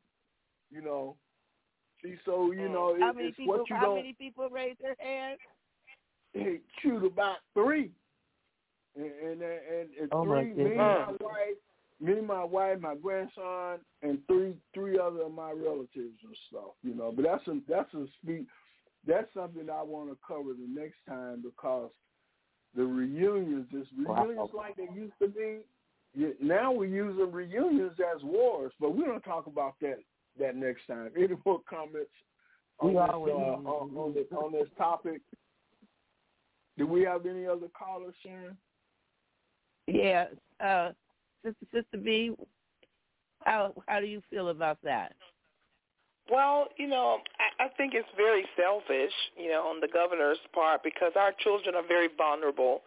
How many it's people, what you how many people raised their hands? Hey, shoot, about 3. And me and my wife, my grandson, and three other of my relatives and stuff, But that's something I want to cover the next time, because the reunions like they used to be. Now we're using reunions as wars, but we don't talk about that next time. Any more comments on this topic? Do we have any other callers, Sharon? Yeah, Sister B, how do you feel about that? Well, I think it's very selfish, on the governor's part, because our children are very vulnerable.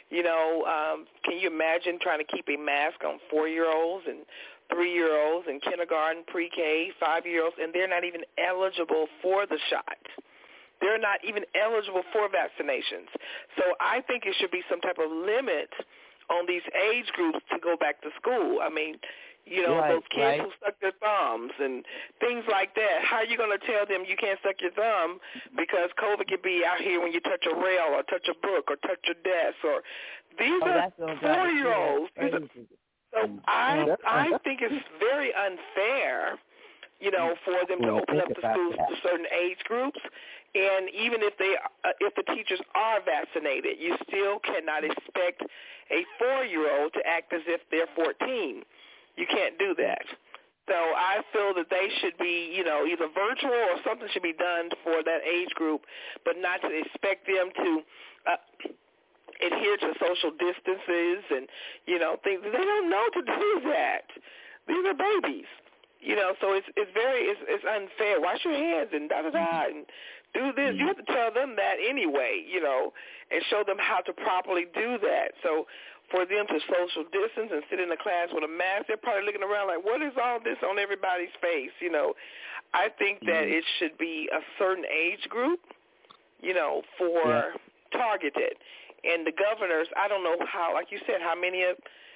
Can you imagine trying to keep a mask on 4-year-olds and 3-year-olds in kindergarten, pre-K, 5-year-olds, and they're not even eligible for the shot. They're not even eligible for vaccinations. So I think it should be some type of limit on these age groups to go back to school. I mean, those kids who suck their thumbs and things like that. How are you going to tell them you can't suck your thumb because COVID could be out here when you touch a rail or touch a book or touch a desk? Or these are 4-year-olds. So I think it's very unfair, for them to open up the schools to certain age groups. And even if the teachers are vaccinated, you still cannot expect a 4-year-old to act as if they're 14. You can't do that. So I feel that they should be, either virtual or something should be done for that age group, but not to expect them to adhere to social distances and, things. They don't know to do that. These are babies. So it's unfair. Wash your hands and da-da-da and do this. You have to tell them that anyway, and show them how to properly do that. So for them to social distance and sit in the class with a mask, they're probably looking around like, what is all this on everybody's face? I think that it should be a certain age group, for targeted. And the governors, I don't know how, like you said, how many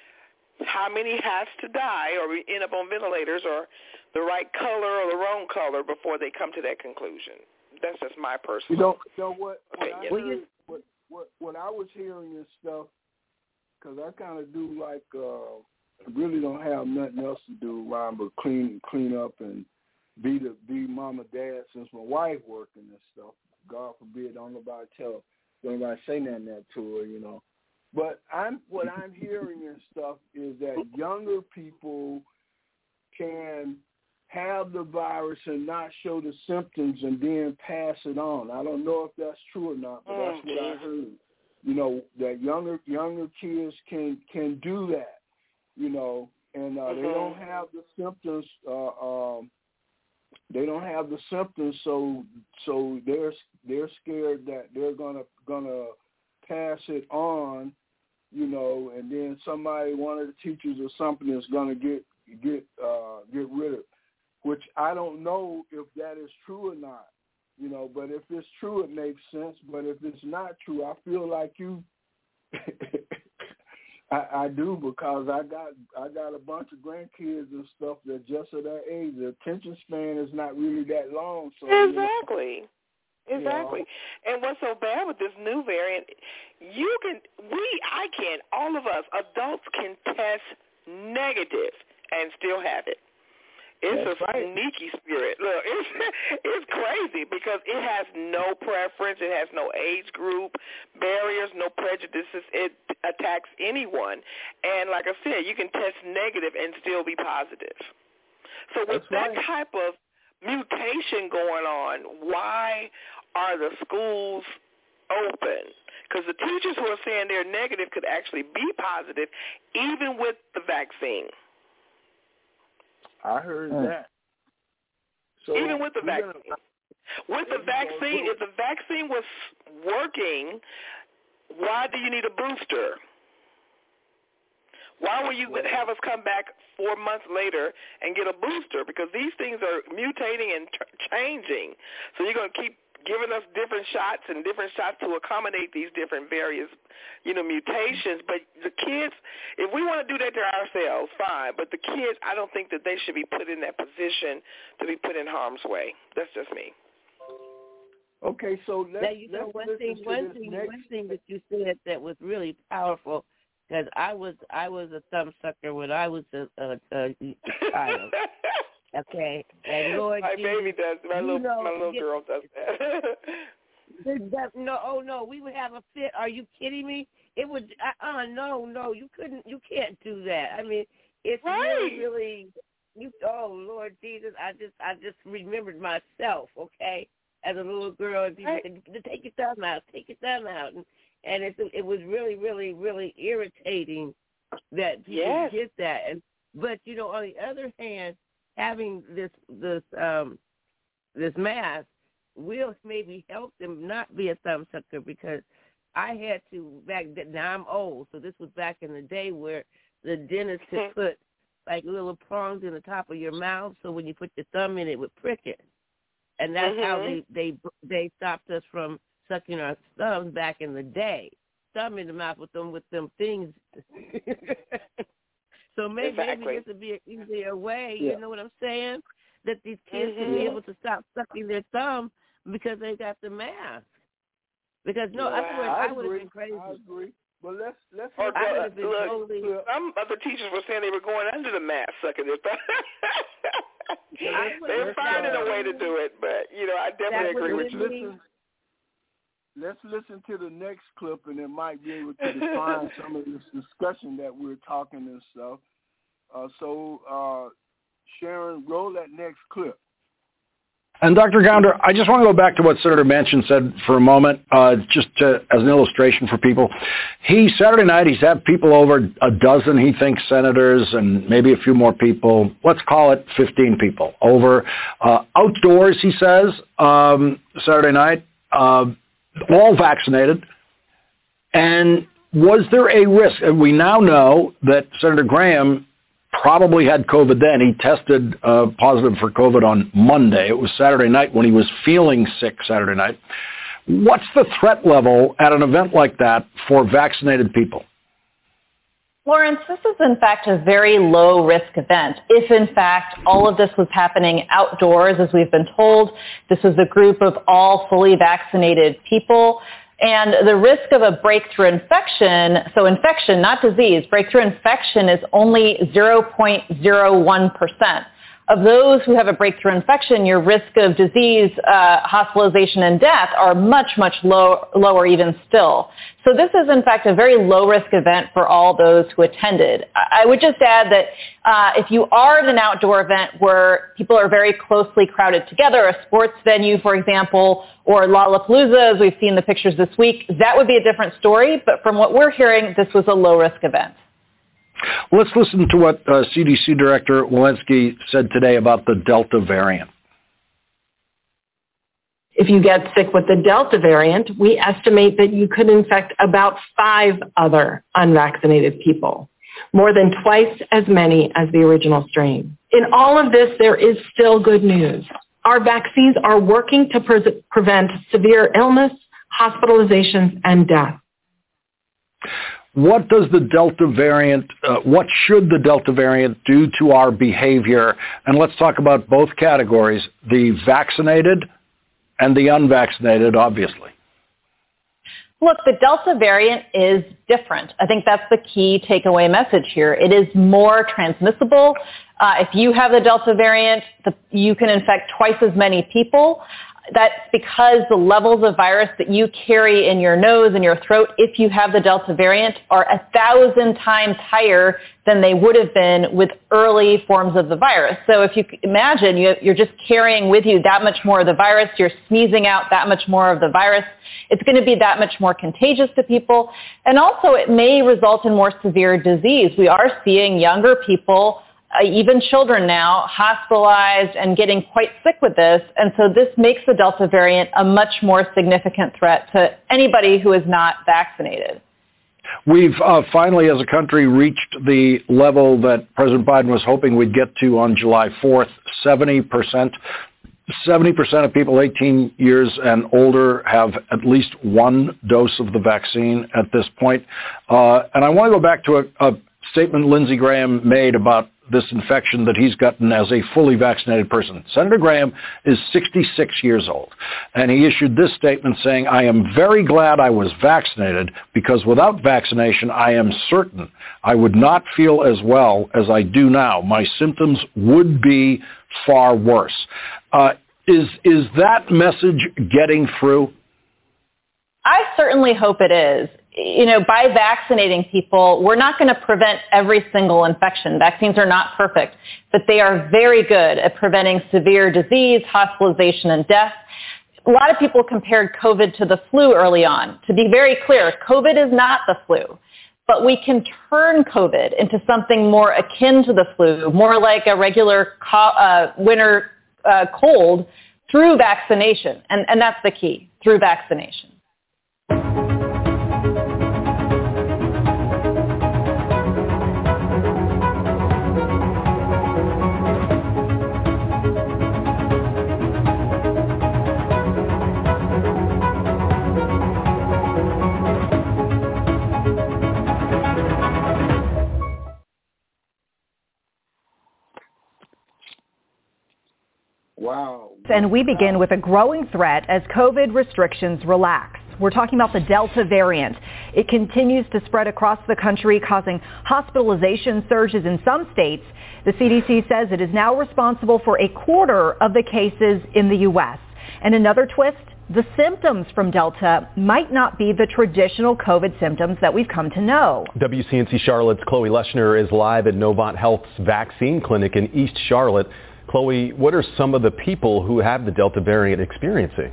has to die or end up on ventilators or the right color or the wrong color before they come to that conclusion. That's just my personal opinion. What I was hearing and stuff, because I kind of do like, I really don't have nothing else to do around but clean up and be mom and dad since my wife working and stuff. God forbid, don't nobody say nothing that to her, But what I'm hearing and stuff is that younger people can have the virus and not show the symptoms and then pass it on. I don't know if that's true or not, but that's what I heard. That younger kids can do that, and they don't have the symptoms they don't have the symptoms, so they're scared that they're gonna pass it on, you know, and then one of the teachers or something is gonna get rid of it, which I don't know if that is true or not, you know. But if it's true, it makes sense. But if it's not true, I feel like you. I do, because I got a bunch of grandkids and stuff that just at that age, the attention span is not really that long. So exactly. You know, And what's so bad with this new variant, all of us adults can test negative and still have it. It's a sneaky spirit. Look, it's crazy because it has no preference. It has no age group barriers, no prejudices. It attacks anyone. And like I said, you can test negative and still be positive. So with that type of mutation going on, why are the schools open? Because the teachers who are saying they're negative could actually be positive even with the vaccine. I heard that. So even with the vaccine. If the vaccine was working, why do you need a booster? Why will you have us come back 4 months later and get a booster? Because these things are mutating and changing. So you're going to keep giving us different shots to accommodate these different various, mutations. But the kids, if we want to do that to ourselves, fine. But the kids, I don't think that they should be put in that position to be put in harm's way. That's just me. Okay, so one thing that you said that was really powerful, because I was a thumb sucker when I was a child. Okay, and Lord, my baby does. My little girl does that. No, we would have a fit. Are you kidding me? It would. No, you can't do that. I mean, it's really. Oh Lord Jesus, I just remembered myself. Okay, as a little girl, and people said, take your thumb out, and it was really, really, really irritating that people did that. But on the other hand, having this mask will maybe help them not be a thumb sucker, because I had to now I'm old, so this was back in the day where the dentist could put like little prongs in the top of your mouth, so when you put your thumb in, it would prick it, and that's how they stopped us from sucking our thumbs back in the day. Thumb in the mouth with them things. So maybe this would be an easier way, you know what I'm saying, that these kids can be able to stop sucking their thumb because they got the mask. Because I would have been crazy. I agree. But let's some other teachers were saying they were going under the mask sucking their thumb. They're finding a way to do it, but I definitely agree with you. Let's listen to the next clip, and it might be able to define some of this discussion that we're talking and stuff. So, Sharon, roll that next clip. And Dr. Gounder, I just want to go back to what Senator Manchin said for a moment, as an illustration for people. Saturday night, he's had people over a dozen, he thinks, senators and maybe a few more people. Let's call it 15 people over outdoors, he says, Saturday night. All vaccinated. And was there a risk? And we now know that Senator Graham probably had COVID then. He tested positive for COVID on Monday. It was Saturday night when he was feeling sick Saturday night. What's the threat level at an event like that for vaccinated people? Lawrence, this is in fact a very low-risk event. If in fact all of this was happening outdoors, as we've been told, this was a group of all fully vaccinated people, and the risk of a breakthrough infection, so infection, not disease, breakthrough infection is only 0.01%. Of those who have a breakthrough infection, your risk of disease, hospitalization, and death are much, much lower even still. So this is, in fact, a very low-risk event for all those who attended. I would just add that if you are at an outdoor event where people are very closely crowded together, a sports venue, for example, or Lollapalooza, as we've seen the pictures this week, that would be a different story. But from what we're hearing, this was a low-risk event. Let's listen to what CDC Director Walensky said today about the Delta variant. If you get sick with the Delta variant, we estimate that you could infect about 5 other unvaccinated people, more than twice as many as the original strain. In all of this, there is still good news. Our vaccines are working to prevent severe illness, hospitalizations, and death. What does the Delta variant, what should the Delta variant do to our behavior? And let's talk about both categories, the vaccinated and the unvaccinated, obviously. Look, the Delta variant is different. I think that's the key takeaway message here. It is more transmissible. If you have the Delta variant, you can infect twice as many people. That's because the levels of virus that you carry in your nose and your throat, if you have the Delta variant, are 1,000 times higher than they would have been with early forms of the virus. So if you imagine you're just carrying with you that much more of the virus, you're sneezing out that much more of the virus, it's going to be that much more contagious to people. And also it may result in more severe disease. We are seeing younger people, even children now, hospitalized and getting quite sick with this. And so this makes the Delta variant a much more significant threat to anybody who is not vaccinated. We've finally, as a country, reached the level that President Biden was hoping we'd get to on July 4th, 70%. 70% of people 18 years and older have at least one dose of the vaccine at this point. And I want to go back to a statement Lindsey Graham made about this infection that he's gotten as a fully vaccinated person. Senator Graham is 66 years old, and he issued this statement saying, "I am very glad I was vaccinated because without vaccination, I am certain I would not feel as well as I do now. My symptoms would be far worse." Is that message getting through? I certainly hope it is. By vaccinating people, we're not going to prevent every single infection. Vaccines are not perfect, but they are very good at preventing severe disease, hospitalization, and death. A lot of people compared COVID to the flu early on. To be very clear, COVID is not the flu, but we can turn COVID into something more akin to the flu, more like a regular winter cold through vaccination. And that's the key, through vaccination. Wow. And we begin with a growing threat as COVID restrictions relax. We're talking about the Delta variant. It continues to spread across the country, causing hospitalization surges in some states. The CDC says it is now responsible for a quarter of the cases in the U.S. And another twist, the symptoms from Delta might not be the traditional COVID symptoms that we've come to know. WCNC Charlotte's Chloe Leshner is live at Novant Health's vaccine clinic in East Charlotte. Chloe, what are some of the people who have the Delta variant experiencing?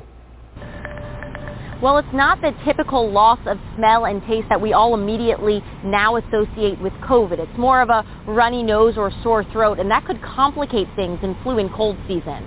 Well, it's not the typical loss of smell and taste that we all immediately now associate with COVID. It's more of a runny nose or sore throat, and that could complicate things in flu and cold season.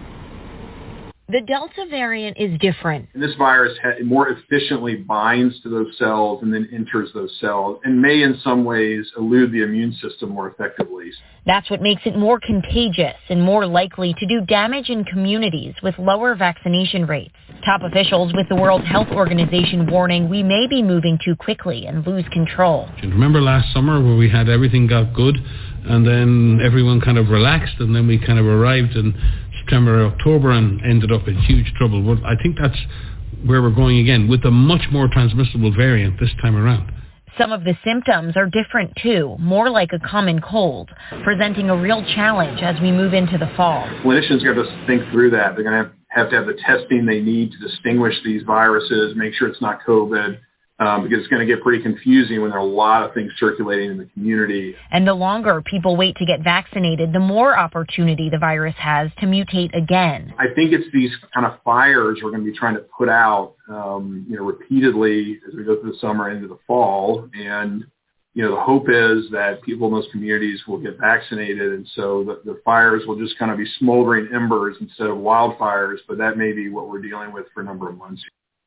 The Delta variant is different. And this virus more efficiently binds to those cells and then enters those cells and may in some ways elude the immune system more effectively. That's what makes it more contagious and more likely to do damage in communities with lower vaccination rates. Top officials with the World Health Organization warning we may be moving too quickly and lose control. Remember last summer where we had everything got good and then everyone kind of relaxed and then we kind of arrived in September or October and ended up in huge trouble. But I think that's where we're going again with a much more transmissible variant this time around. Some of the symptoms are different too, more like a common cold, presenting a real challenge as we move into the fall. Clinicians have to think through that. They're going to have the testing they need to distinguish these viruses, make sure it's not COVID, because it's going to get pretty confusing when there are a lot of things circulating in the community. And the longer people wait to get vaccinated, the more opportunity the virus has to mutate again. I think it's these kind of fires we're going to be trying to put out, repeatedly as we go through the summer into the fall. And the hope is that people in those communities will get vaccinated, and so the fires will just kind of be smoldering embers instead of wildfires, but that may be what we're dealing with for a number of months.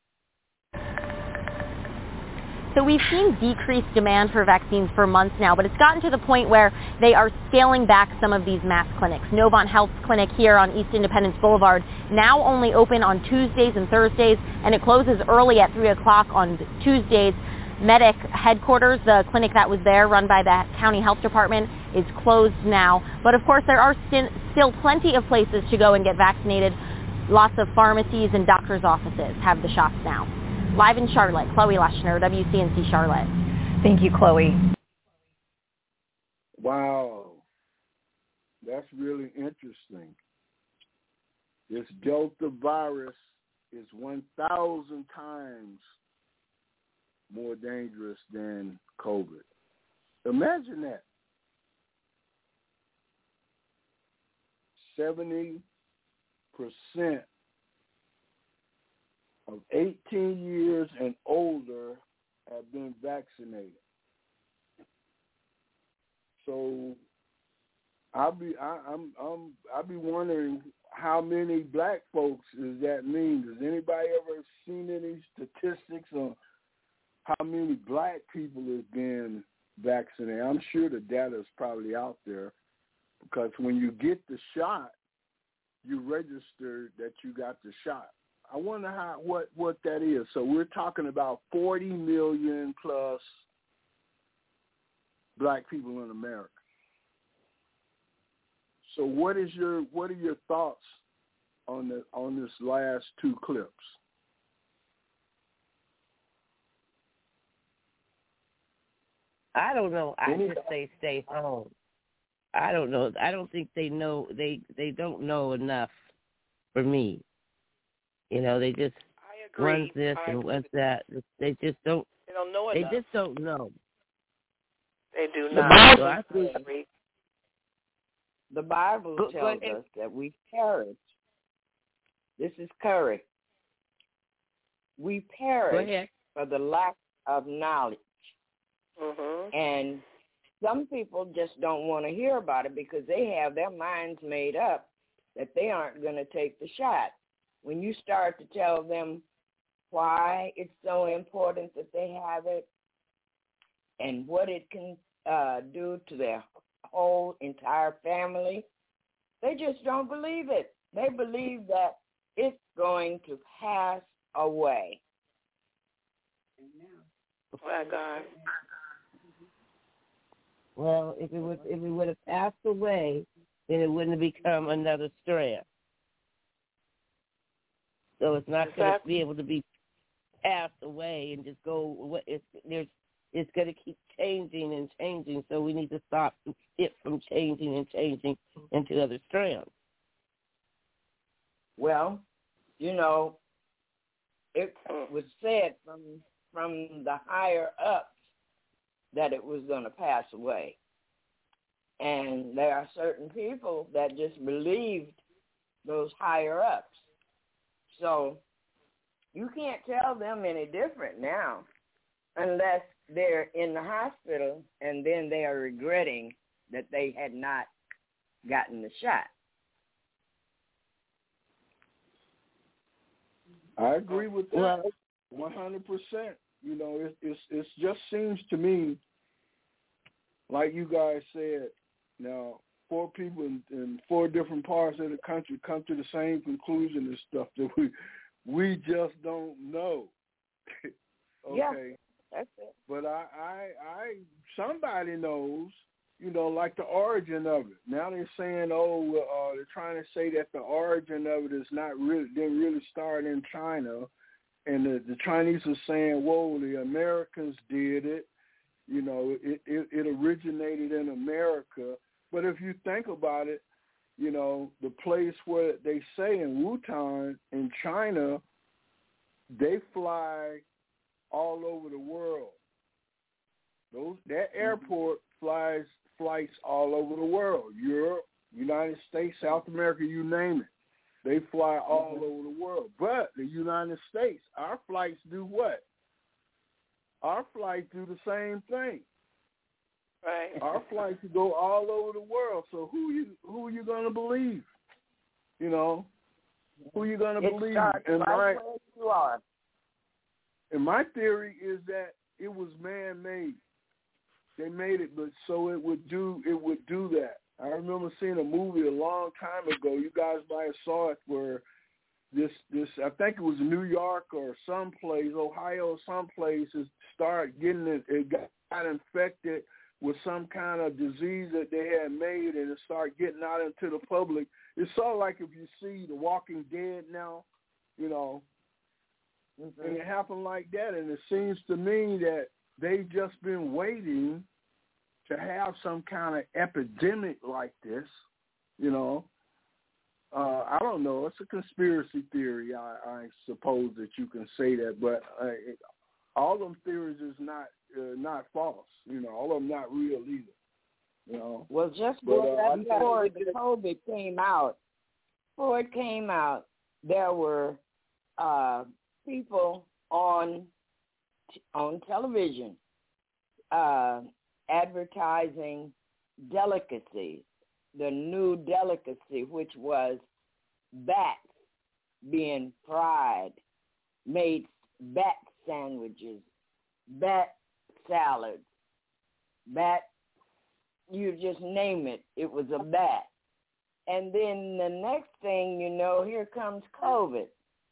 So we've seen decreased demand for vaccines for months now, but it's gotten to the point where they are scaling back some of these mass clinics. Novant Health's clinic here on East Independence Boulevard now only open on Tuesdays and Thursdays, and it closes early at 3 o'clock on Tuesdays. Medic headquarters, the clinic that was there run by the county health department, is closed now. But of course there are still plenty of places to go and get vaccinated. Lots of pharmacies and doctors' offices have the shots now. Live in Charlotte, Chloe Leschner, WCNC Charlotte. Thank you, Chloe. Wow. That's really interesting. This Delta virus is 1,000 times more dangerous than COVID. Imagine that. 70% of 18 years and older have been vaccinated. So I'll be wondering how many black folks does that mean? Does anybody ever seen any statistics on how many black people have been vaccinated? I'm sure the data is probably out there, because when you get the shot, you register that you got the shot. I wonder what that is. So we're talking about 40 million plus black people in America. So what are your thoughts on this last two clips? I don't know. I would say stay home. I don't know. I don't think they know. They don't know enough for me. They just want this and want that. They just don't. They don't know enough. They just don't know. They do not. So I think the Bible tells us that we perish. This is Curry. We perish for the lack of knowledge. Mm-hmm. And some people just don't want to hear about it because they have their minds made up that they aren't going to take the shot. When you start to tell them why it's so important that they have it and what it can do to their whole entire family, they just don't believe it. They believe that it's going to pass away. My God. Well, if it would have passed away, then it wouldn't have become another strand. So it's not going to be able to be passed away and just go away. It's going to keep changing and changing. So we need to stop it from changing and changing into other strands. Well, it was said from the higher ups that it was going to pass away. And there are certain people that just believed those higher ups. So you can't tell them any different now unless they're in the hospital and then they are regretting that they had not gotten the shot. I agree with that 100%. It just seems to me, like you guys said, now 4 people in 4 different parts of the country come to the same conclusion and stuff that we just don't know. Okay. Yeah, that's it. But I somebody knows, like the origin of it. Now they're saying, they're trying to say that the origin of it is didn't really start in China. And the Chinese are saying, whoa, the Americans did it. It originated in America. But if you think about it, the place where they say in Wuhan in China, they fly all over the world. That airport flights all over the world. Europe, United States, South America, you name it. They fly all over the world. But the United States, our flights do what? Our flights do the same thing. Right. Our flights go all over the world. So who you gonna believe? You know, who you gonna believe? And right where you are. And my theory is that it was man-made. They made it, but so it would do that. I remember seeing a movie a long time ago. You guys might have saw it where this I think it was New York or someplace, Ohio, someplace, started getting it got infected with some kind of disease that they had made, and it started getting out into the public. It's sort of like if you see The Walking Dead now, you know, and it happened like that. And it seems to me that they've just been waiting to have some kind of epidemic like this, you know. I don't know. It's a conspiracy theory, I suppose that you can say that, but all them theories is not false. You know, all of them not real either. You know. Well, just before the COVID came out, there were people on television advertising delicacies. The new delicacy, which was bats being fried, made bat sandwiches, bat salads, bat, you just name it. It was a bat. And then the next thing you know, here comes COVID.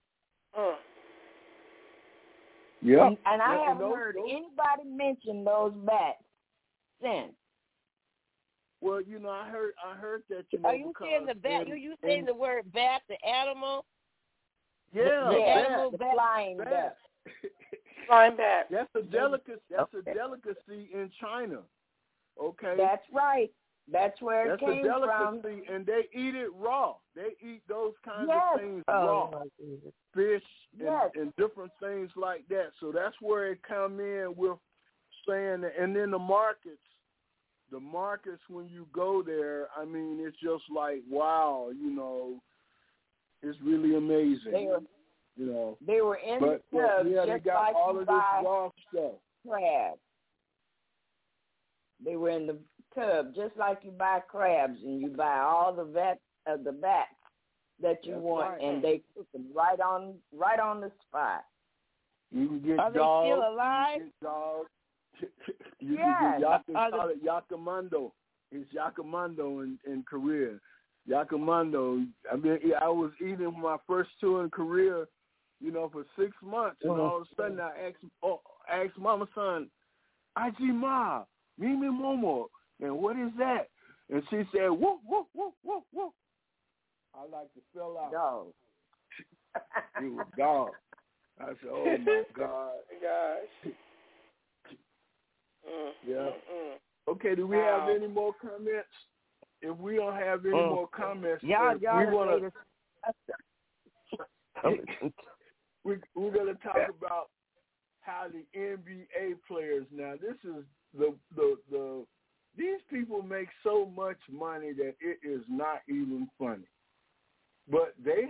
Yeah. And I haven't heard anybody mention those bats since. Well, you know, I heard that. You know, are you saying the bat? Are you saying the word bat, the animal? Yeah, the animal the bat. Flying bat. Flying bat. That's a delicacy. That's a delicacy in China. Okay. That's right. That's where That's it came a delicacy, from. and they eat it raw. They eat those kinds Yes. of things raw, fish Yes. and different things like that. So that's where it come in with saying that. And then the markets when you go there, I mean, it's just like, wow, you know, it's really amazing. They were in the tub, yeah, they just got like all you of this buy raw stuff. crabs. They were in the tub, just like you buy crabs, and you buy all the bats that you want, right. and they cook them right on the spot. You can get Are dogs. they still alive? You can get dogs. You Yes. can call it Yakimundo. It's Yakimundo in Korea. Yakimundo. I mean, I was eating my first tour in Korea, you know, for 6 months, and all of a sudden I asked Mama Son, Ajima, Mimi Momo, and what is that? And she said, whoop, whoop, whoop, whoop, whoop. I like to fill out. Dog. It was dog. I said, oh my God. Gosh. Yeah. Okay, do we have any more comments? If we don't have any more comments, y'all we want to. We're going to talk about how the NBA players now. This is the these people make so much money that it is not even funny. But they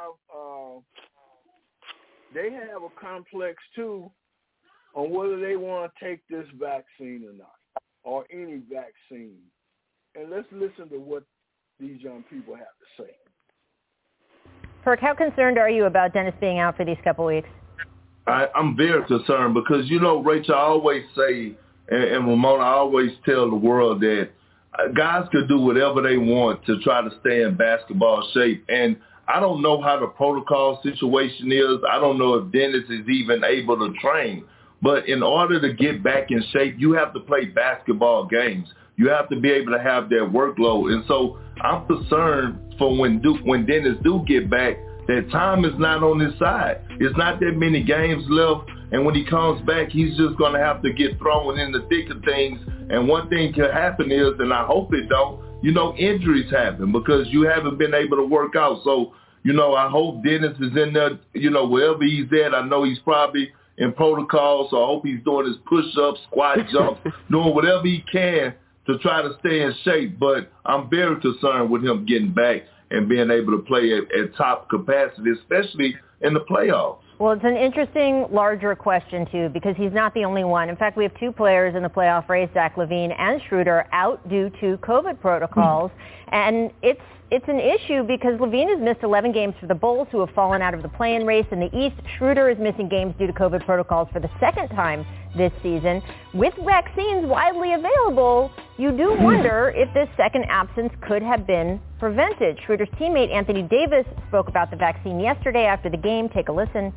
have a complex too on whether they want to take this vaccine or not, or any vaccine. And let's listen to what these young people have to say. Perk, how concerned are you about Dennis being out for these couple weeks? I'm very concerned because, you know, Rachel, I always say, and Ramona, I always tell the world that guys could do whatever they want to try to stay in basketball shape. And I don't know how the protocol situation is. I don't know if Dennis is even able to train. But in order to get back in shape, you have to play basketball games. You have to be able to have that workload. And so I'm concerned for when Dennis do get back, that time is not on his side. It's not that many games left. And when he comes back, he's just going to have to get thrown in the thick of things. And one thing could happen is, and I hope it don't, you know, injuries happen because you haven't been able to work out. So, you know, I hope Dennis is in there, you know, wherever he's at. I know he's probably in protocol, so I hope he's doing his push-ups, squat jumps, doing whatever he can to try to stay in shape. But I'm very concerned with him getting back and being able to play at top capacity, especially in the playoffs. Well, it's an interesting, larger question, too, because he's not the only one. In fact, we have two players in the playoff race, Zach LaVine and Schroeder, out due to COVID protocols. And it's an issue because LaVine has missed 11 games for the Bulls, who have fallen out of the play-in race in the East. Schroeder is missing games due to COVID protocols for the second time this season. With vaccines widely available, you do wonder if this second absence could have been prevented. Schroeder's teammate Anthony Davis spoke about the vaccine yesterday after the game. Take a listen.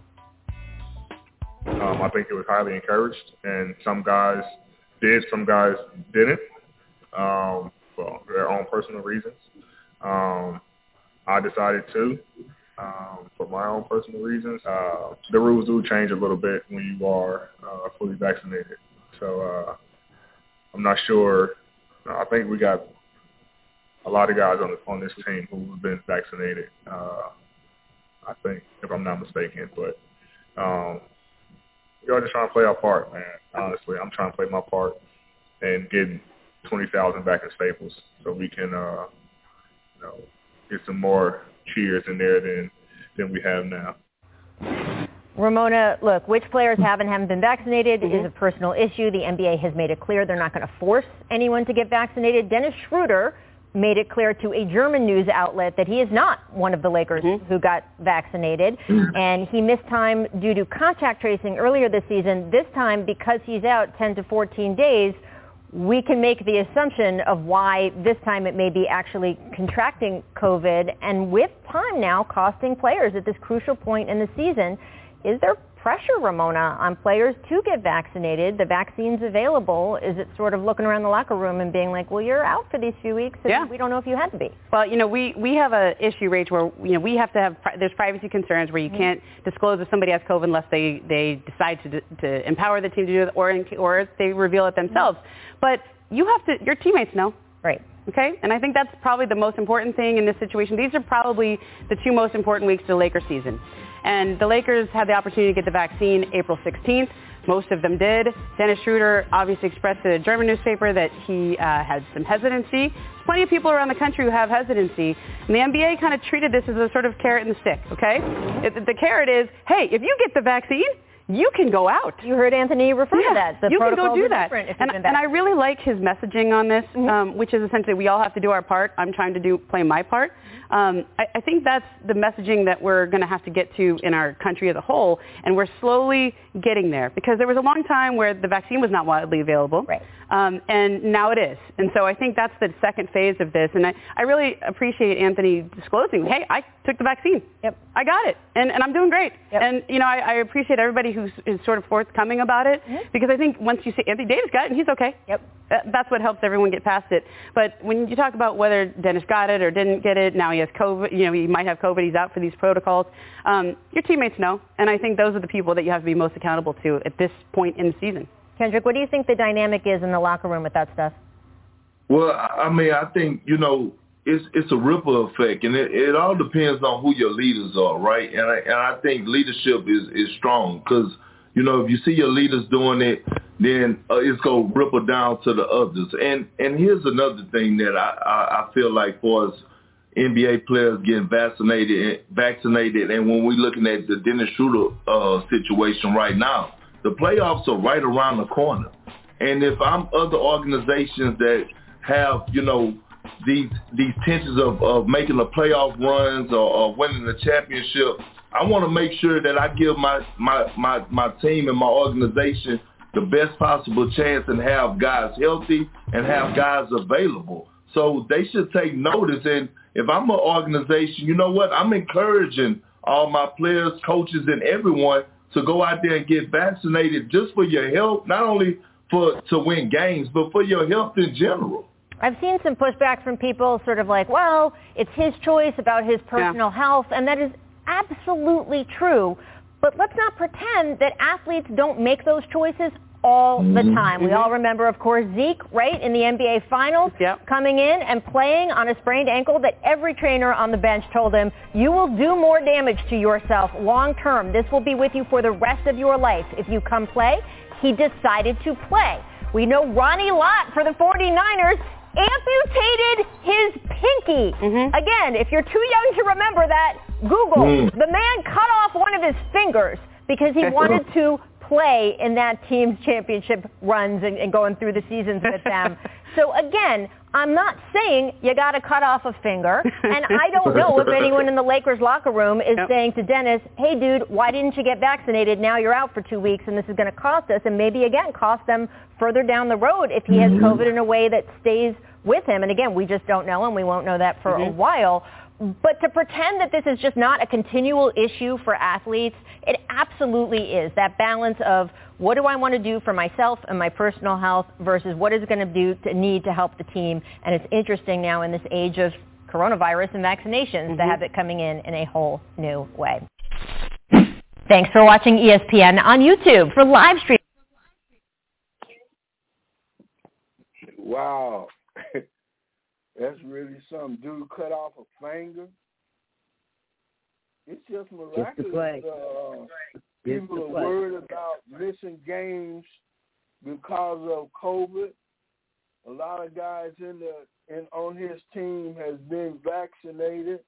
I think it was highly encouraged, and some guys did, some guys didn't, for their own personal reasons. I decided to, for my own personal reasons. The rules do change a little bit when you are fully vaccinated. So I'm not sure. I think we got a lot of guys on this team who have been vaccinated, I think, if I'm not mistaken. But we're just trying to play our part, man. Honestly, I'm trying to play my part and get 20,000 back in Staples so we can, get some more cheers in there than we have now. Ramona, look, which players haven't been vaccinated is a personal issue. The NBA has made it clear they're not going to force anyone to get vaccinated. Dennis Schroeder made it clear to a German news outlet that he is not one of the Lakers who got vaccinated. And he missed time due to contact tracing earlier this season. This time, because he's out 10 to 14 days, we can make the assumption of why this time it may be actually contracting COVID. And with time now costing players at this crucial point in the season, is there pressure, Ramona, on players to get vaccinated? The vaccine's available. Is it sort of looking around the locker room and being like, well, you're out for these few weeks, and we don't know if you had to be? Well, we have a issue, Rach, where, we have to have, there's privacy concerns where you can't disclose if somebody has COVID unless they decide to empower the team to do it or if they reveal it themselves. But you have to, your teammates know. Right. Okay? And I think that's probably the most important thing in this situation. These are probably the two most important weeks of the Lakers season. And the Lakers had the opportunity to get the vaccine April 16th. Most of them did. Dennis Schroeder obviously expressed to a German newspaper that he had some hesitancy. There's plenty of people around the country who have hesitancy. And the NBA kind of treated this as a sort of carrot and stick, okay? The carrot is, hey, if you get the vaccine, you can go out. You heard Anthony refer to that. The you can go do that. And I really like his messaging on this, which is essentially we all have to do our part. I'm trying to play my part. I think that's the messaging that we're going to have to get to in our country as a whole, and we're slowly getting there because there was a long time where the vaccine was not widely available, and now it is. And so I think that's the second phase of this, and I really appreciate Anthony disclosing, hey, I took the vaccine. I got it, and I'm doing great. And, I appreciate everybody who is sort of forthcoming about it because I think once you say Anthony Davis got it and he's okay, that's what helps everyone get past it. But when you talk about whether Dennis got it or didn't get it, now he has COVID, he might have COVID, he's out for these protocols. Your teammates know, and I think those are the people that you have to be most accountable to at this point in the season. Kendrick, what do you think the dynamic is in the locker room with that stuff? Well, I mean, I think, it's a ripple effect, and it all depends on who your leaders are, right? And I think leadership is strong because, if you see your leaders doing it, then it's going to ripple down to the others. And here's another thing that I feel like for us NBA players getting vaccinated, and when we're looking at the Dennis Schroeder situation right now, the playoffs are right around the corner. And if I'm other organizations that have, these tensions of making the playoff runs or winning the championship, I want to make sure that I give my team and my organization the best possible chance and have guys healthy and have guys available. So they should take notice. And if I'm an organization, you know what? I'm encouraging all my players, coaches, and everyone to go out there and get vaccinated just for your health, not only to win games, but for your health in general. I've seen some pushback from people sort of like, well, it's his choice about his personal health, and that is absolutely true. But let's not pretend that athletes don't make those choices all the time. We all remember, of course, Zeke, right, in the NBA Finals, coming in and playing on a sprained ankle that every trainer on the bench told him, you will do more damage to yourself long term. This will be with you for the rest of your life if you come play. He decided to play. We know Ronnie Lott for the 49ers amputated his pinky. Again, if you're too young to remember that, Google. The man cut off one of his fingers because he wanted to play in that team's championship runs and going through the seasons with them. So again, I'm not saying you got to cut off a finger, and I don't know if anyone in the Lakers locker room is saying to Dennis, hey, dude, why didn't you get vaccinated? Now you're out for 2 weeks, and this is going to cost us, and maybe, again, cost them further down the road if he has COVID in a way that stays with him. And again, we just don't know, and we won't know that for a while. But to pretend that this is just not a continual issue for athletes, it absolutely is. That balance of what do I want to do for myself and my personal health versus what is it going to do to need to help the team. And it's interesting now in this age of coronavirus and vaccinations to have it coming in a whole new way. Thanks for watching ESPN on YouTube. For live stream. Wow. That's really something. Dude cut off a finger. It's just miraculous. People are worried about missing games because of COVID. A lot of guys on his team has been vaccinated.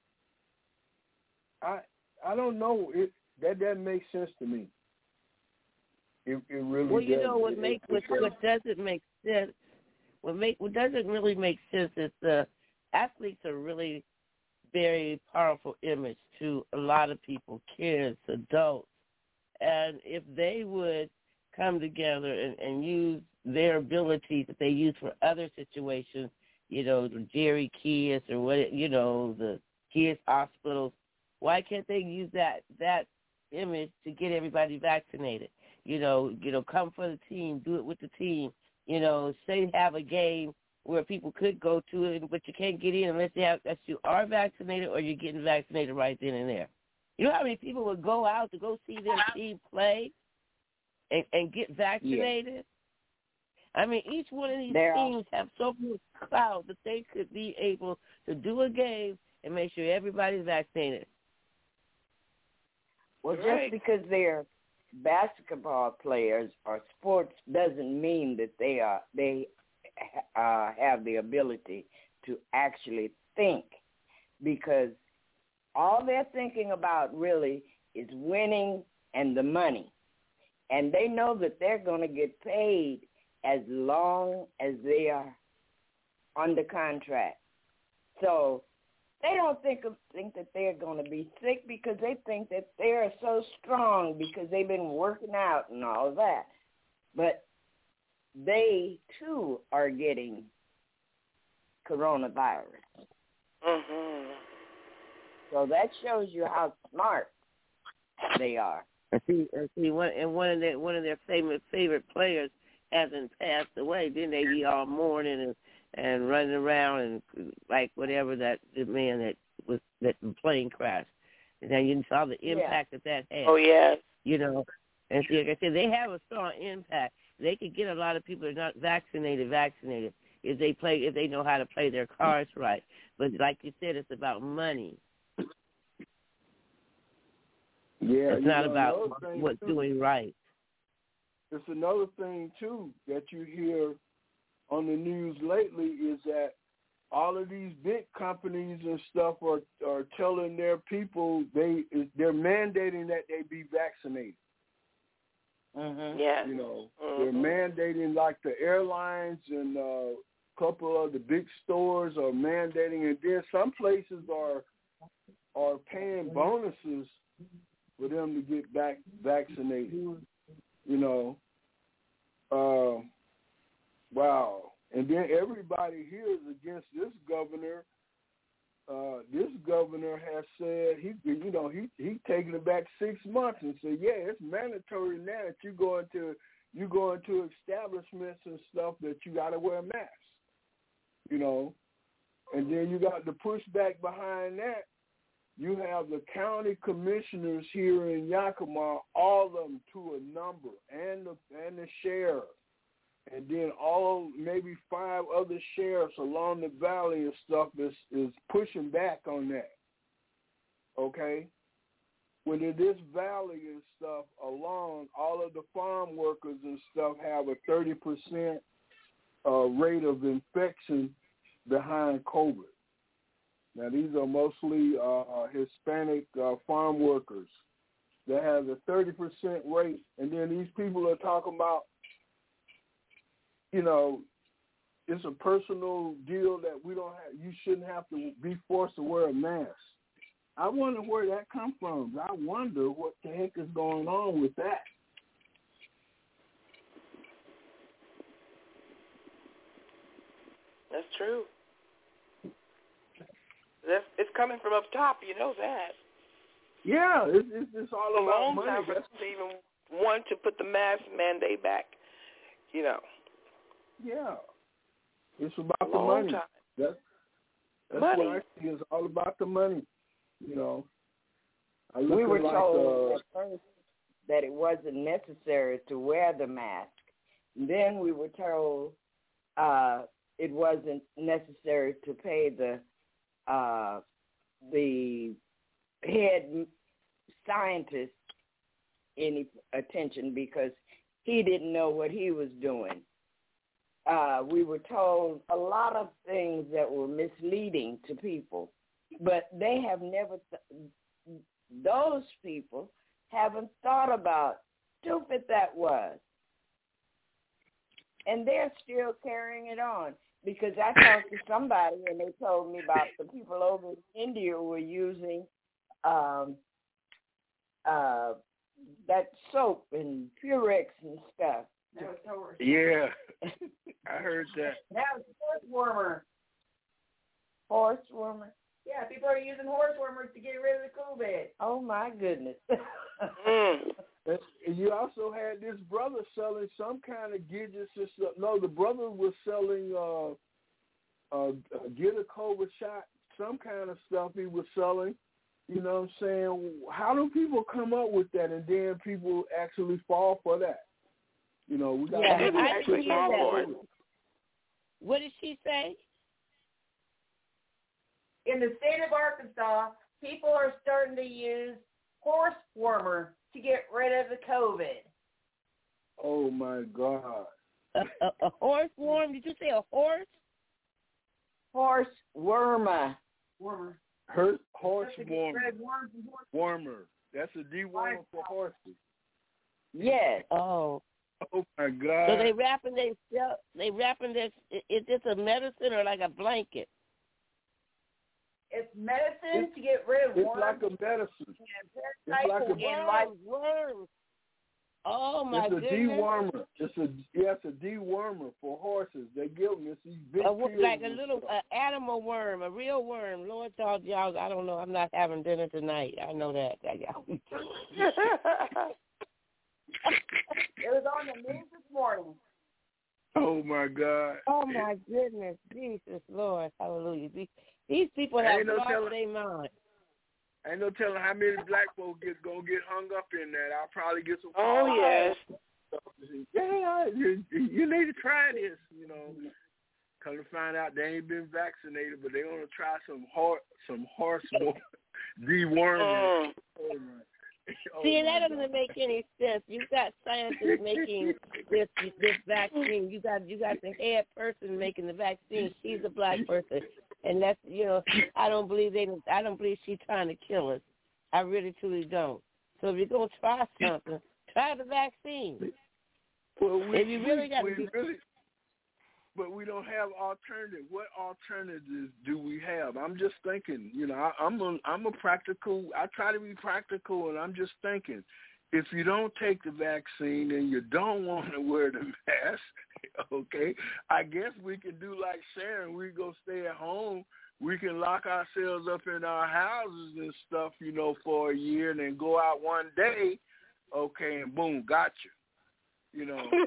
I don't know. That doesn't make sense to me. It really doesn't. Well, you know what doesn't make sense. What doesn't really make sense is the athletes are really very powerful image to a lot of people, kids, adults. And if they would come together and use their abilities that they use for other situations, you know, the Jerry Kids or what, you know, the kids hospitals, why can't they use that image to get everybody vaccinated? You know, come for the team, do it with the team. You know, say have a game where people could go to it, but you can't get in unless you are vaccinated or you're getting vaccinated right then and there. You know how many people would go out to go see their team play and get vaccinated? Yeah. I mean, each one of these teams have so much clout that they could be able to do a game and make sure everybody's vaccinated. Well, just because they're basketball players or sports doesn't mean that they have the ability to actually think, because all they're thinking about really is winning and the money. And they know that they're going to get paid as long as they are under contract. So they don't think that they're going to be sick because they think that they're so strong because they've been working out and all that. But they, too, are getting coronavirus. So that shows you how smart they are. One of their favorite players hasn't passed away. Then they be all mourning and running around and like whatever the man that plane crashed. And then you saw the impact that had. Oh yes. You know, and see, like I said, they have a strong impact. They could get a lot of people that are not vaccinated if they know how to play their cards right. But like you said, it's about money. Yeah, it's not about what's doing right. It's another thing too that you hear on the news lately is that all of these big companies and stuff are telling their people they're mandating that they be vaccinated. Yeah. You know, they're mandating, like the airlines and a couple of the big stores are mandating, and then some places are paying bonuses for them to get vaccinated. You know, wow. And then everybody here is against this governor. This governor has said he taking it back 6 months and said, yeah, it's mandatory now that you go into establishments and stuff that you got to wear a mask. You know, and then you got the pushback behind that. You have the county commissioners here in Yakima, all of them to a number, and the sheriff. And then maybe 5 other sheriffs along the valley and stuff is pushing back on that. Okay? When this valley and stuff along, all of the farm workers and stuff have a 30% rate of infection behind COVID. Now, these are mostly Hispanic farm workers that have a 30% rate, and then these people are talking about, it's a personal deal that we don't have. You shouldn't have to be forced to wear a mask. I wonder where that comes from. I wonder what the heck is going on with that. That's true. It's coming from up top. You know that. Yeah, it's all a about long money. time for us to even want to put the mask mandate back. Yeah, it's about the long money. Time. That's money. what I see. It's all about the money. We were told at first that it wasn't necessary to wear the mask. Then we were told it wasn't necessary to pay the head scientist any attention because he didn't know what he was doing. We were told a lot of things that were misleading to people, but they have never, those people haven't thought about how stupid that was. And they're still carrying it on. Because I talked to somebody and they told me about the people over in India who were using that soap and Purex and stuff. Yeah, I heard that. That was horse warmer. Horse warmer? Yeah, people are using horse warmers to get rid of the COVID. Oh, my goodness. You also had this brother selling some kind of gadgets and stuff. No, the brother was selling get a COVID shot, some kind of stuff he was selling. You know what I'm saying? How do people come up with that and then people actually fall for that? We got people actually fall for it. What did she say? In the state of Arkansas, people are starting to use horse warmer to get rid of the COVID. Oh, my God. A horse worm? Did you say a horse? Horse wormer. Horse warmer. That's a dewormer for horses. Yes. Oh. Oh, my God. So they wrapping this, is this a medicine or like a blanket? It's medicine to get rid of worms. It's like a medicine. It's like a worms. Oh my goodness! It's a dewormer. It's a dewormer for horses. They give them these big like a little animal worm, a real worm. Lord told y'all, I don't know. I'm not having dinner tonight. I know that. It was on the news this morning. Oh my God! Oh my goodness! Jesus, Lord, hallelujah! These people have lost their mind. Ain't no telling how many black folks gonna get hung up in that. I'll probably get some. Oh yes. Yeah, you need to try this. Come to find out they ain't been vaccinated, but they want to try some horse deworming. See, that doesn't make any sense. You've got scientists making this vaccine. You got the head person making the vaccine. She's a black person, and that's I don't believe she's trying to kill us. I really truly don't. So if you're gonna try something, try the vaccine. Well, but we don't have alternative. What alternatives do we have? I'm just thinking. I'm a practical. I try to be practical, and I'm just thinking. If you don't take the vaccine and you don't want to wear the mask, okay, I guess we can do like Sharon. We go stay at home. We can lock ourselves up in our houses and stuff, for a year, and then go out one day, okay, and boom, got you.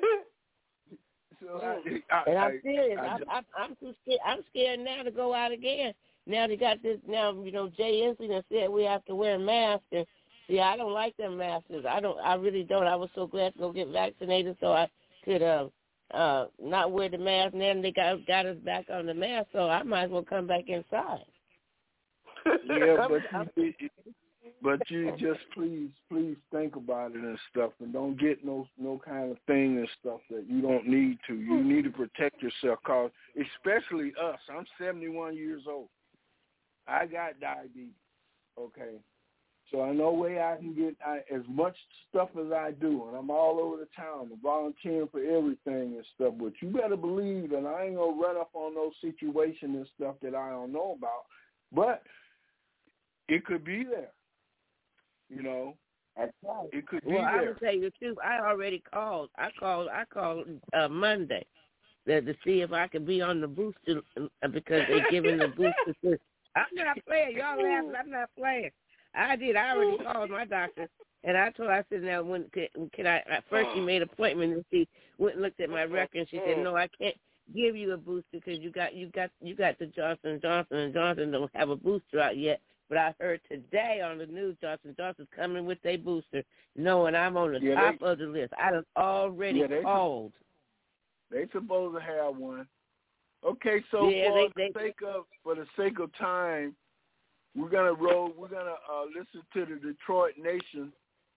So I'm serious. I'm too scared. I'm scared now to go out again. Now they got this. Now Jay Inslee said we have to wear masks. And see, I don't like them masks. I really don't. I was so glad to go get vaccinated so I could not wear the mask. And then they got us back on the mask, so I might as well come back inside. Yeah, but But you just please think about it and stuff, and don't get no kind of thing and stuff that you don't need to. You need to protect yourself, cause especially us. I'm 71 years old. I got diabetes. Okay, so I know way I can get as much stuff as I do, and I'm all over the town. I'm volunteering for everything and stuff. But you better believe that I ain't gonna run up on those situations and stuff that I don't know about. But it could be there. You know, it could be there. Well, I will tell you the truth. I already called. I called Monday to see if I could be on the booster because they're giving the booster. I'm not playing. Y'all laughing. I'm not playing. I did. I already called my doctor, and I told her, I said, now, when can I? At first, she made an appointment, and she went and looked at my record, and she said, no, I can't give you a booster because you got the Johnson & Johnson, and Johnson don't have a booster out yet. But I heard today on the news Johnson & Johnson's coming with their booster, knowing I'm on the top of the list. I done already called. They supposed to have one. Okay, so for the sake of time, we're gonna listen to the Detroit Nation,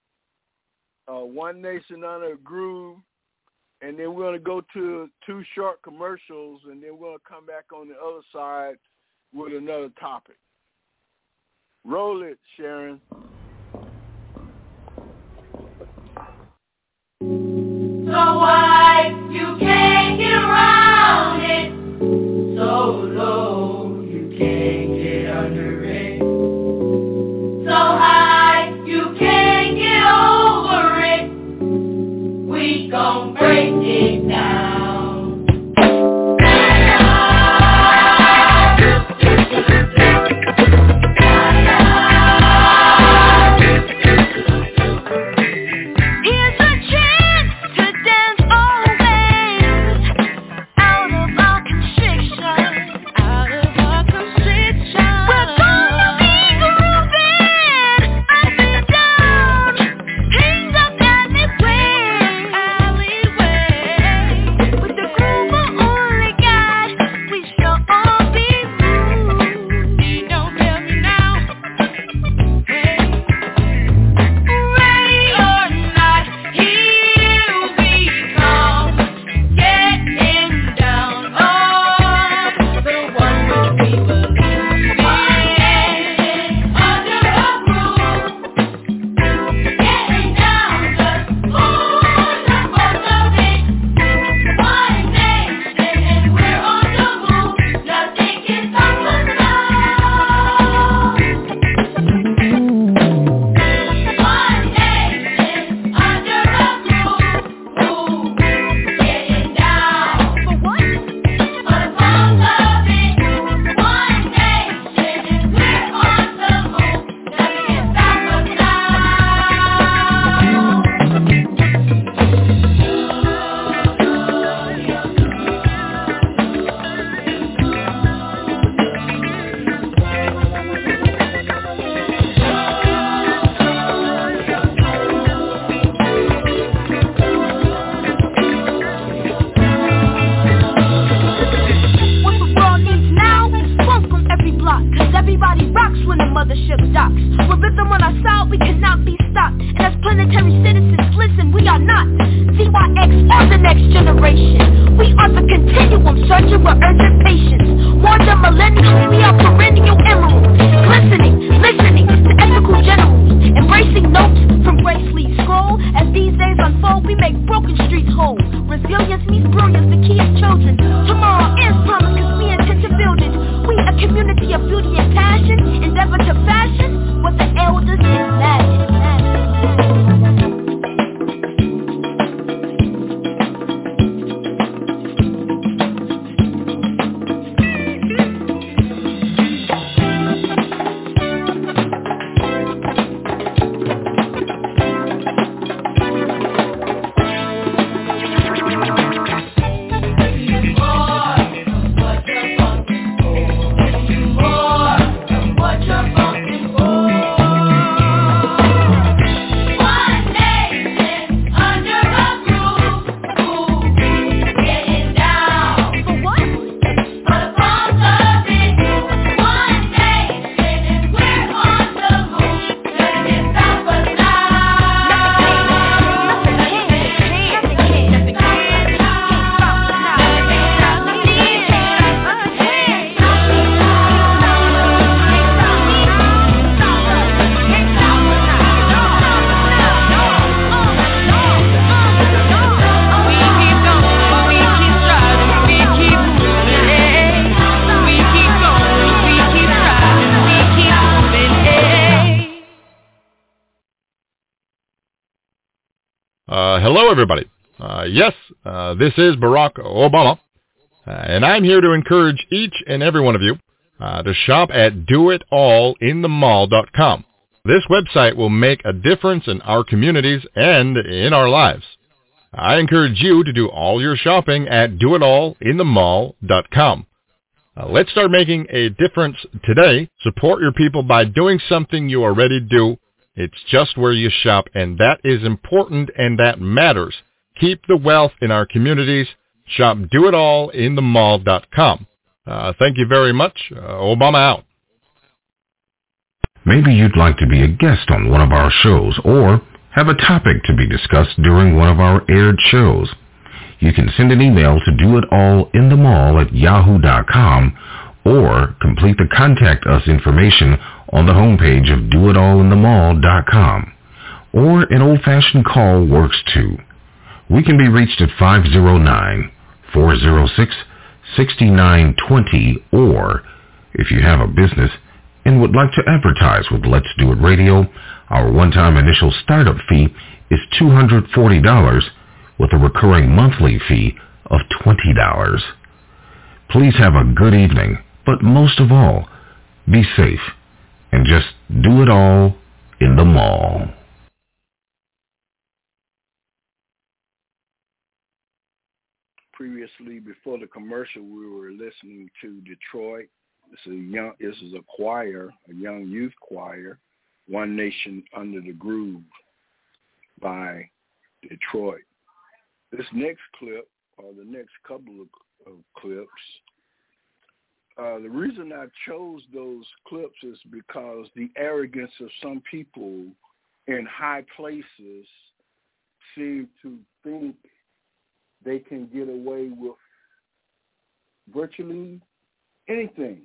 One Nation Under a Groove, and then we're gonna go to 2 short commercials, and then we're gonna come back on the other side with another topic. Roll it, Sharon. So why you can't get around it? So low you can't get under it. So high you can't get over it. We gon' break it down. Hello, everybody. Yes, this is Barack Obama, and I'm here to encourage each and every one of you to shop at doitallinthemall.com. This website will make a difference in our communities and in our lives. I encourage you to do all your shopping at doitallinthemall.com. Let's start making a difference today. Support your people by doing something you already do. It's just where you shop, and that is important and that matters. Keep the wealth in our communities. Shop doitallinthemall.com. Thank you very much. Obama out. Maybe you'd like to be a guest on one of our shows or have a topic to be discussed during one of our aired shows. You can send an email to doitallinthemall@yahoo.com or complete the contact us information on the homepage of doitallinthemall.com. Or an old-fashioned call works too. We can be reached at 509-406-6920, or if you have a business and would like to advertise with Let's Do It Radio, our one-time initial startup fee is $240 with a recurring monthly fee of $20. Please have a good evening, but most of all, be safe and just do it all in the mall. Previously, before the commercial, we were listening to Detroit. This is a choir, a young youth choir, One Nation Under the Groove by Detroit. This next clip, or the next couple of clips, the reason I chose those clips is because the arrogance of some people in high places seem to think they can get away with virtually anything.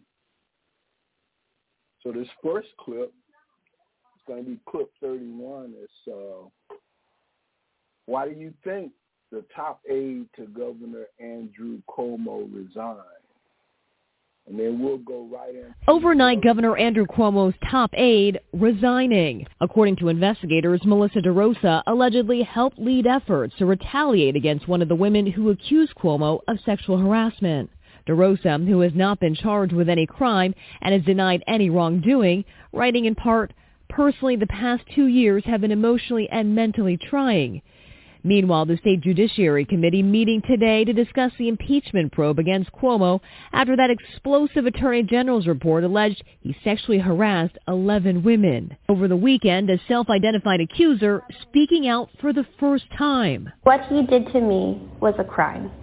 So this first clip, it's going to be clip 31. It's why do you think the top aide to Governor Andrew Cuomo resigned? And then we'll go right in. Overnight, Governor Andrew Cuomo's top aide resigning. According to investigators, Melissa DeRosa allegedly helped lead efforts to retaliate against one of the women who accused Cuomo of sexual harassment. DeRosa, who has not been charged with any crime and has denied any wrongdoing, writing in part, "Personally, the past 2 years have been emotionally and mentally trying." Meanwhile, the State Judiciary Committee meeting today to discuss the impeachment probe against Cuomo after that explosive Attorney General's report alleged he sexually harassed 11 women. Over the weekend, a self-identified accuser speaking out for the first time. What he did to me was a crime.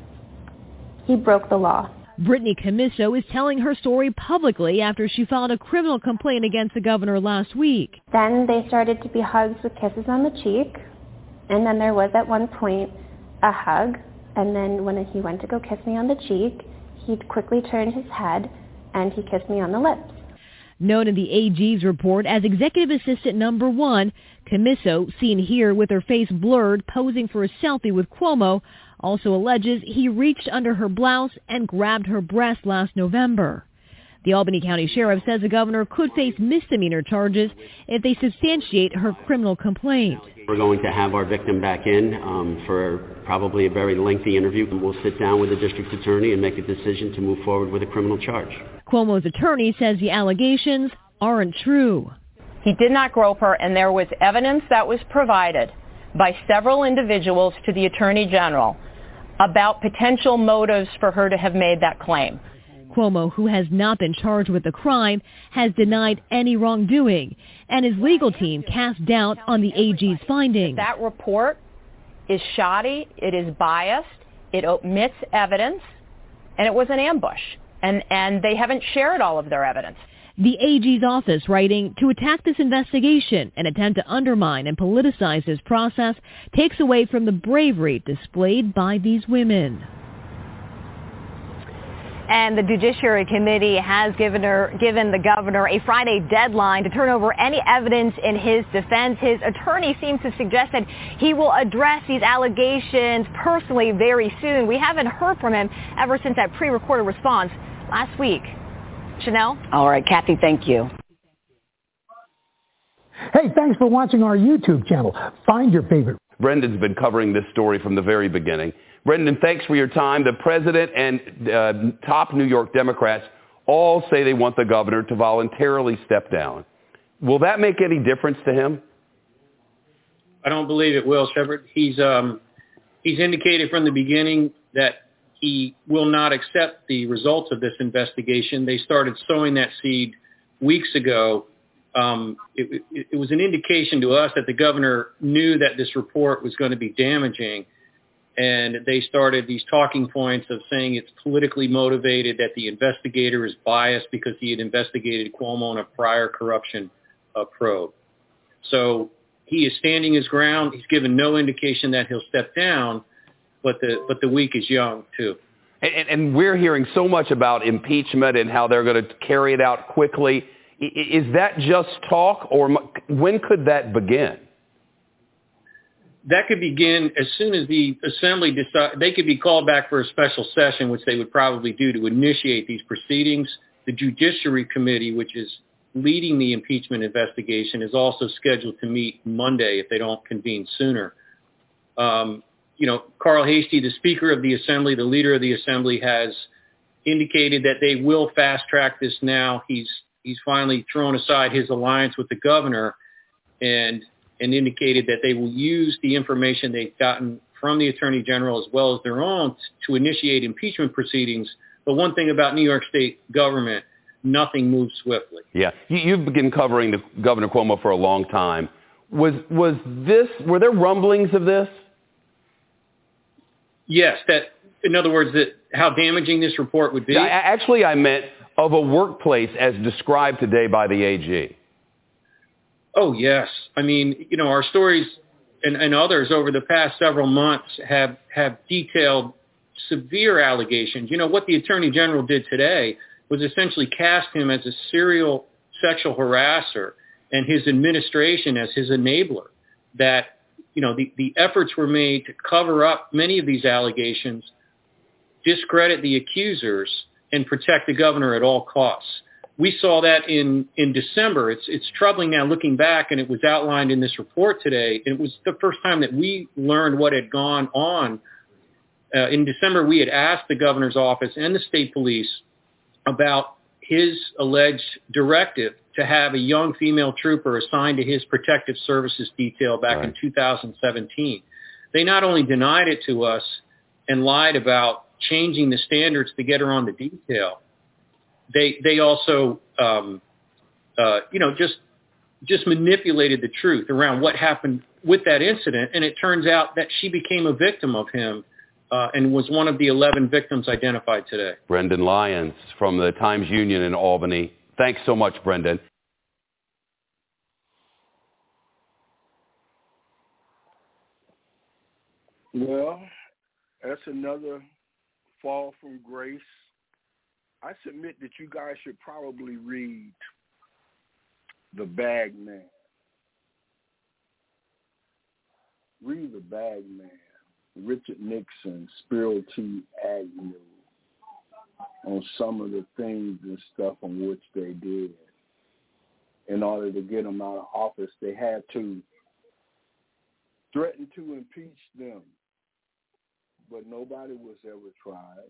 He broke the law. Brittany Camiso is telling her story publicly after she filed a criminal complaint against the governor last week. Then they started to be hugs with kisses on the cheek. And then there was at one point a hug, and then when he went to go kiss me on the cheek, he quickly turned his head and he kissed me on the lips. Known in the AG's report as Executive Assistant Number 1, Camiso, seen here with her face blurred posing for a selfie with Cuomo, also alleges he reached under her blouse and grabbed her breast last November. The Albany County Sheriff says the governor could face misdemeanor charges if they substantiate her criminal complaint. We're going to have our victim back in for probably a very lengthy interview. We'll sit down with the district attorney and make a decision to move forward with a criminal charge. Cuomo's attorney says the allegations aren't true. He did not grope her, and there was evidence that was provided by several individuals to the Attorney General about potential motives for her to have made that claim. Cuomo, who has not been charged with the crime, has denied any wrongdoing, and his legal team cast doubt on the AG's findings. That report is shoddy, it is biased, it omits evidence, and it was an ambush. And they haven't shared all of their evidence. The AG's office writing, to attack this investigation and attempt to undermine and politicize this process takes away from the bravery displayed by these women. And the Judiciary Committee has given the governor a Friday deadline to turn over any evidence in his defense. His attorney seems to suggest that he will address these allegations personally very soon. We haven't heard from him ever since that pre-recorded response last week. Chanel? All right, Kathy, thank you. Hey, thanks for watching our YouTube channel. Find your favorite Brendan's been covering this story from the very beginning. Brendan, thanks for your time. The president and top New York Democrats all say they want the governor to voluntarily step down. Will that make any difference to him? I don't believe it will, Shepard. He's indicated from the beginning that he will not accept the results of this investigation. They started sowing that seed weeks ago. It was an indication to us that the governor knew that this report was going to be damaging, and they started these talking points of saying it's politically motivated, that the investigator is biased because he had investigated Cuomo on a prior corruption probe. So he is standing his ground. He's given no indication that he'll step down, but the week is young, too. And we're hearing so much about impeachment and how they're going to carry it out quickly. Is that just talk, or when could that begin? That could begin as soon as the assembly decide. They could be called back for a special session, which they would probably do to initiate these proceedings. The Judiciary Committee, which is leading the impeachment investigation, is also scheduled to meet Monday if they don't convene sooner. Carl Hastie, the Speaker of the Assembly, the leader of the Assembly, has indicated that they will fast track this now. He's finally thrown aside his alliance with the governor and indicated that they will use the information they've gotten from the Attorney General as well as their own to initiate impeachment proceedings. But one thing about New York State government, nothing moves swiftly. Yeah, you've been covering the Governor Cuomo for a long time. Were there rumblings of this? Yes, in other words, that how damaging this report would be. Yeah, actually, I meant of a workplace as described today by the AG. Oh, yes. I mean, our stories and others over the past several months have detailed severe allegations. What the Attorney General did today was essentially cast him as a serial sexual harasser and his administration as his enabler. That, the efforts were made to cover up many of these allegations, discredit the accusers, and protect the governor at all costs. We saw that in December. It's troubling now looking back, and it was outlined in this report today. It was the first time that we learned what had gone on. In December, we had asked the governor's office and the state police about his alleged directive to have a young female trooper assigned to his protective services detail back in 2017. They not only denied it to us and lied about changing the standards to get her on the detail, they also, just manipulated the truth around what happened with that incident. And it turns out that she became a victim of him and was one of the 11 victims identified today. Brendan Lyons from the Times-Union in Albany. Thanks so much, Brendan. Well, that's another fall from grace. I submit that you guys should probably read The Bag Man. Read The Bag Man, Richard Nixon, Spiro T. Agnew, on some of the things and stuff on which they did. In order to get them out of office, they had to threaten to impeach them. But nobody was ever tried,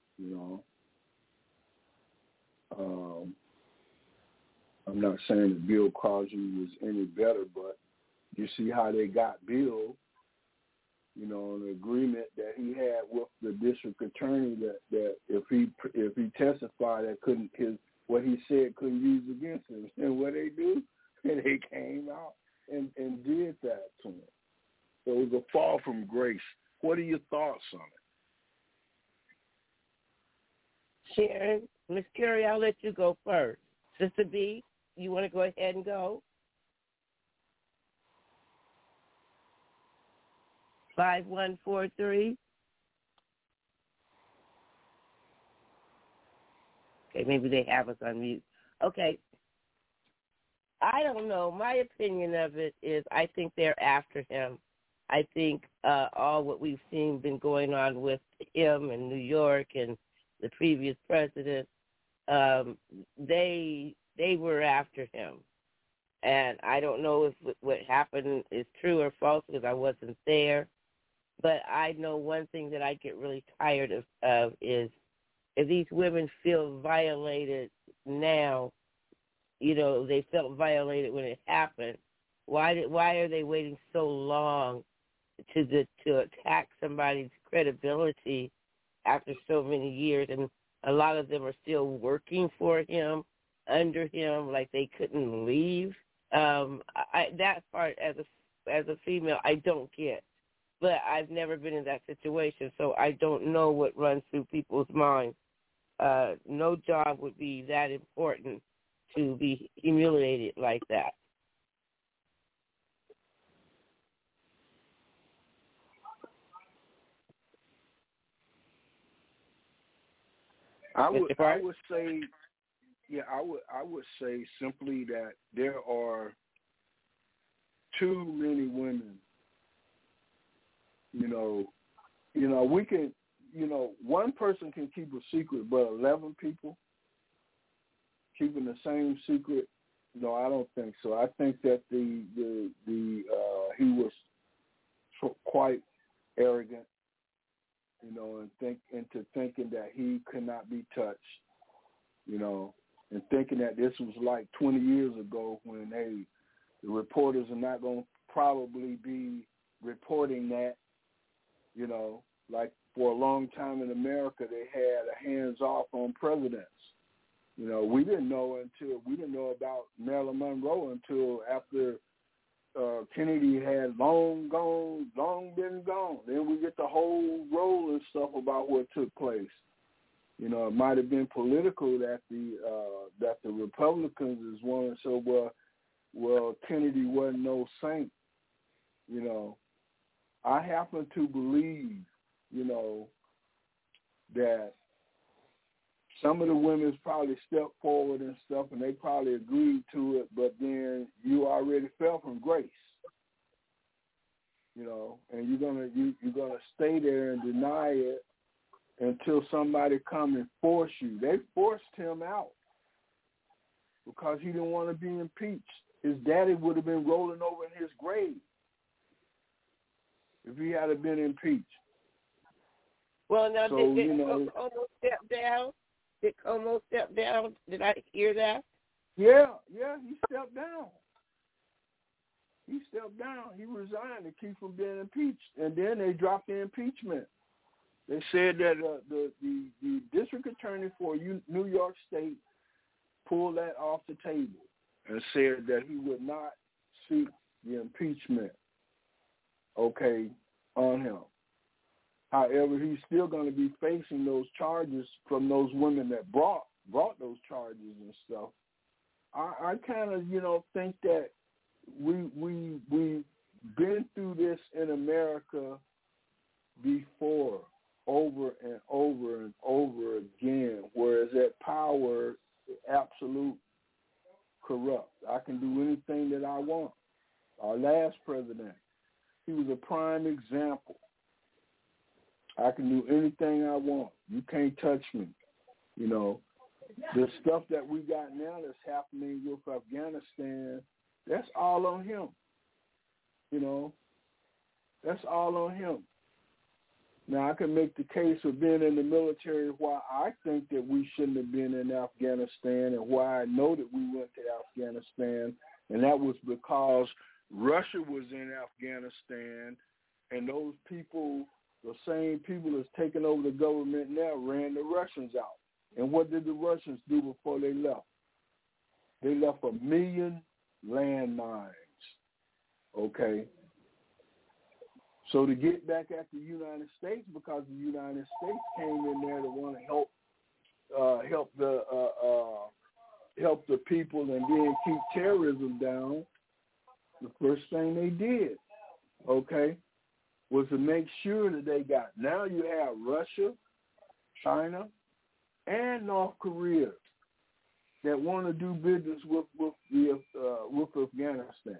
I'm not saying that Bill Cosby was any better, but you see how they got Bill, an agreement that he had with the district attorney that if he testified, that what he said couldn't use against him. And what they do, and they came out and did that to him. So it was a fall from grace. What are your thoughts on it? Sharon, Ms. Curry, I'll let you go first. Sister B, you want to go ahead and go? 5143. Okay, maybe they have us on mute. Okay. I don't know. My opinion of it is I think they're after him. I think all what we've seen been going on with him in New York and the previous president, they were after him. And I don't know if what happened is true or false because I wasn't there. But I know one thing that I get really tired of is if these women feel violated now, you know, they felt violated when it happened. Why are they waiting so long to attack somebody's credibility after so many years? And a lot of them are still working for him, under him, like they couldn't leave. That part as a female, I don't get. But I've never been in that situation, so I don't know what runs through people's minds. No job would be that important to be humiliated like that. I would say simply that there are too many women. We can, one person can keep a secret, but 11 people keeping the same secret, no, I don't think so. I think that he was quite arrogant, into thinking that he could not be touched, and thinking that this was like 20 years ago when, hey, the reporters are not going to probably be reporting that, like for a long time in America, they had a hands-off on presidents. We didn't know about Marilyn Monroe until after Kennedy had long been gone. Then we get the whole roll and stuff about what took place. It might have been political that the Republicans is one. So well, Kennedy wasn't no saint. I happen to believe, that some of the women's probably stepped forward and stuff, and they probably agreed to it, but then you already fell from grace, and you're gonna stay there and deny it until somebody come and force you. They forced him out because he didn't want to be impeached. His daddy would have been rolling over in his grave if he had been impeached. Well, now, did Cuomo step down? Did Cuomo step down? Did I hear that? Yeah, he stepped down. He resigned to keep from being impeached, and then they dropped the impeachment. They said that the district attorney for New York State pulled that off the table and said that he would not seek the impeachment, on him. However, he's still going to be facing those charges from those women that brought those charges and stuff. I kind of, think that we've been through this in America before, over and over and over again, whereas that power is absolute corrupt. I can do anything that I want. Our last president, he was a prime example. I can do anything I want. You can't touch me. The stuff that we got now that's happening with Afghanistan, that's all on him. That's all on him. Now, I can make the case for being in the military why I think that we shouldn't have been in Afghanistan and why I know that we went to Afghanistan, and that was because Russia was in Afghanistan, and those people, the same people that's taking over the government now, ran the Russians out. And what did the Russians do before they left? They left 1 million landmines, So to get back at the United States, because the United States came in there to want to help the people and then keep terrorism down, the first thing they did, was to make sure that they got. Now you have Russia, China, and North Korea that want to do business with Afghanistan.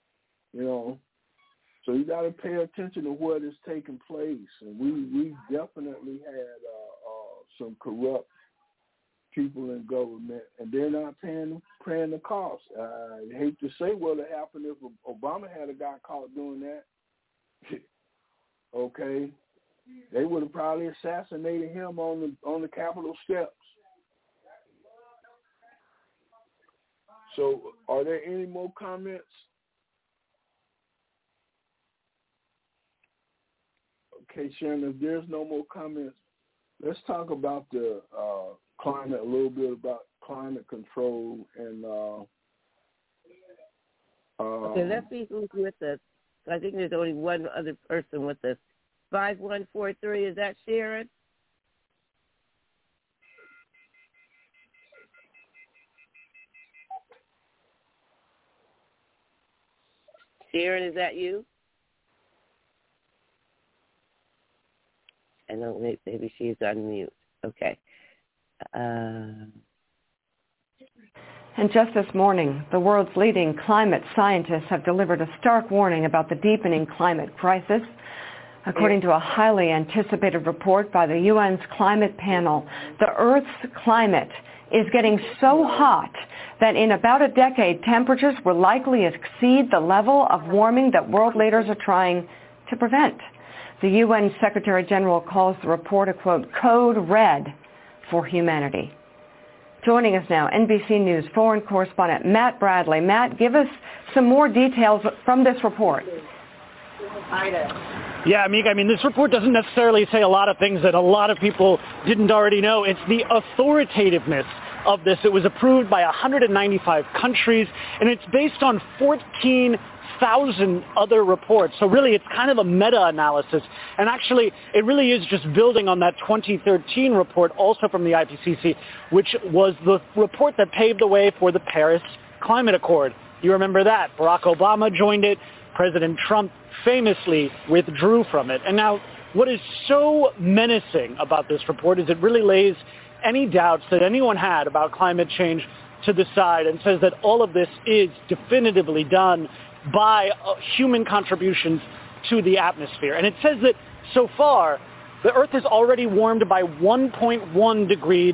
So you got to pay attention to what is taking place, and we definitely had some corrupt people in government, and they're not paying the cost. I hate to say what would have happened if Obama had a guy caught doing that. Okay, they would have probably assassinated him on the Capitol steps. So, are there any more comments? Okay, Sharon, if there's no more comments, let's talk about the climate, a little bit about climate control. And okay, let's see who's with us. I think there's only one other person with us. 5143, is that Sharon? Sharon, is that you? I know maybe she's on mute. Okay. And just this morning, the world's leading climate scientists have delivered a stark warning about the deepening climate crisis. According to a highly anticipated report by the UN's climate panel, the Earth's climate is getting so hot that in about a decade, temperatures will likely exceed the level of warming that world leaders are trying to prevent. The UN Secretary General calls the report a, quote, code red for humanity. Joining us now, NBC News foreign correspondent Matt Bradley. Matt, give us some more details from this report. Yeah, Amika, I mean, this report doesn't necessarily say a lot of things that a lot of people didn't already know. It's the authoritativeness of this. It was approved by 195 countries, and it's based on 14,000 other reports. So really, it's kind of a meta-analysis. And actually, it really is just building on that 2013 report, also from the IPCC, which was the report that paved the way for the Paris Climate Accord. You remember that. Barack Obama joined it. President Trump famously withdrew from it. And now, what is so menacing about this report is it really lays any doubts that anyone had about climate change to the side and says that all of this is definitively done by human contributions to the atmosphere. And it says that so far, the Earth has already warmed by 1.1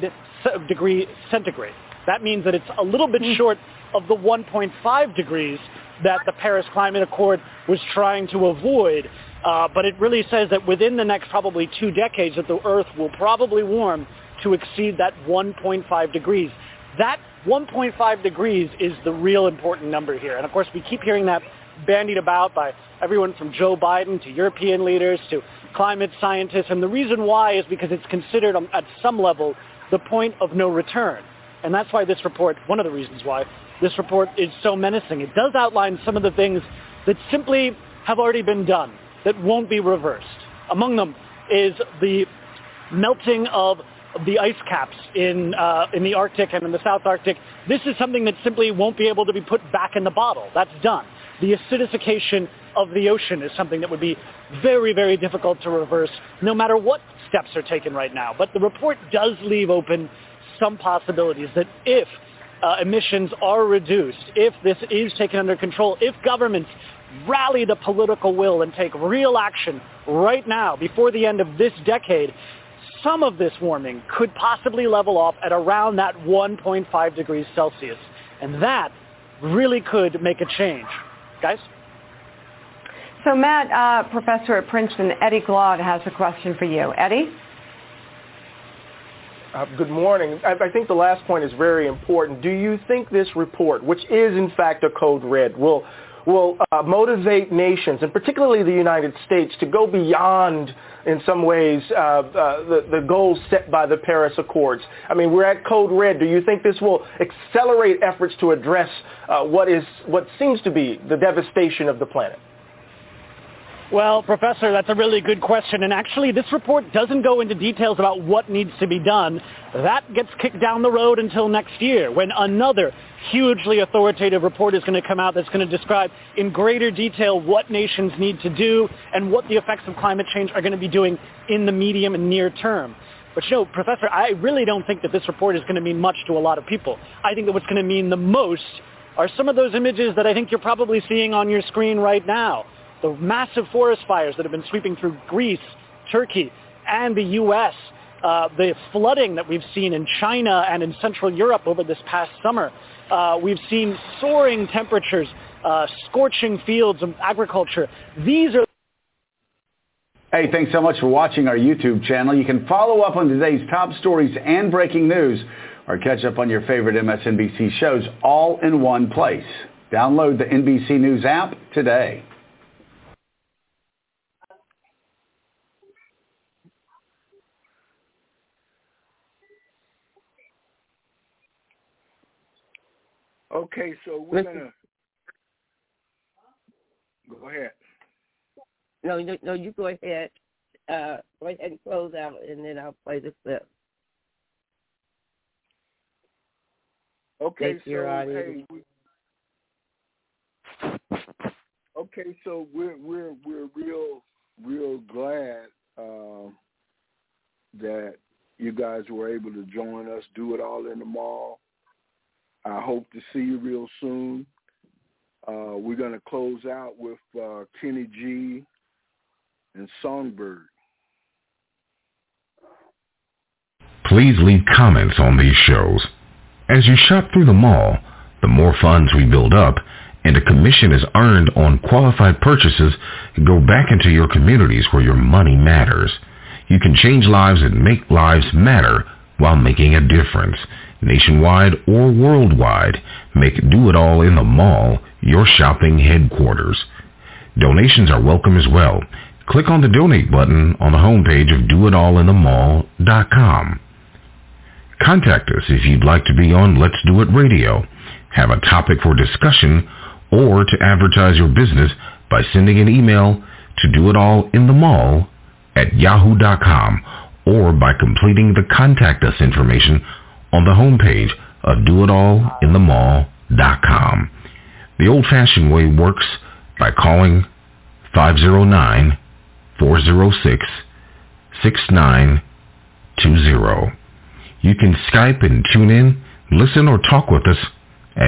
degree centigrade. That means that it's a little bit short of the 1.5 degrees that the Paris Climate Accord was trying to avoid. But it really says that within the next probably 2 decades that the Earth will probably warm to exceed that 1.5 degrees. That 1.5 degrees is the real important number here. And of course, we keep hearing that bandied about by everyone from Joe Biden to European leaders to climate scientists. And the reason why is because it's considered at some level the point of no return. And that's why this report, one of the reasons why this report is so menacing. It does outline some of the things that simply have already been done, that won't be reversed. Among them is the melting of the ice caps in the Arctic and in the South Arctic. This is something that simply won't be able to be put back in the bottle. That's done. The acidification of the ocean is something that would be very, very difficult to reverse, no matter what steps are taken right now. But the report does leave open some possibilities that if emissions are reduced, if this is taken under control, if governments rally the political will and take real action right now before the end of this decade, some of this warming could possibly level off at around that 1.5 degrees Celsius. And that really could make a change. Guys? So Matt, professor at Princeton, Eddie Glaude has a question for you. Eddie? Good morning. I think the last point is very important. Do you think this report, which is in fact a code red, will motivate nations, and particularly the United States, to go beyond, in some ways, the goals set by the Paris Accords? I mean, we're at code red. Do you think this will accelerate efforts to address what seems to be the devastation of the planet? Well, Professor, that's a really good question. And actually, this report doesn't go into details about what needs to be done. That gets kicked down the road until next year, when another hugely authoritative report is going to come out that's going to describe in greater detail what nations need to do and what the effects of climate change are going to be doing in the medium and near term. But, Professor, I really don't think that this report is going to mean much to a lot of people. I think that what's going to mean the most are some of those images that I think you're probably seeing on your screen right now. The massive forest fires that have been sweeping through Greece, Turkey, and the U.S. the flooding that we've seen in China and in Central Europe over this past summer. We've seen soaring temperatures, scorching fields of agriculture. These are... Hey, thanks so much for watching our YouTube channel. You can follow up on today's top stories and breaking news, or catch up on your favorite MSNBC shows all in one place. Download the NBC News app today. Okay, so we're going to... Go ahead. No, you go ahead. Go ahead and close out, and then I'll play the clip. Okay, so we're real glad that you guys were able to join us. Do it all in the mall. I hope to see you real soon. We're going to close out with Kenny G and Songbird. Please leave comments on these shows. As you shop through the mall, the more funds we build up and a commission is earned on qualified purchases go back into your communities where your money matters. You can change lives and make lives matter while making a difference. Nationwide or worldwide, make Do It All in the Mall your shopping headquarters. Donations are welcome as well. Click on the donate button on the homepage of doitallinthemall.com. Contact us if you'd like to be on Let's Do It Radio, have a topic for discussion, or to advertise your business by sending an email to doitallinthemall@yahoo.com or by completing the contact us information on the homepage of doitallinthemall.com. The old-fashioned way works by calling 509-406-6920. You can Skype and tune in, listen, or talk with us at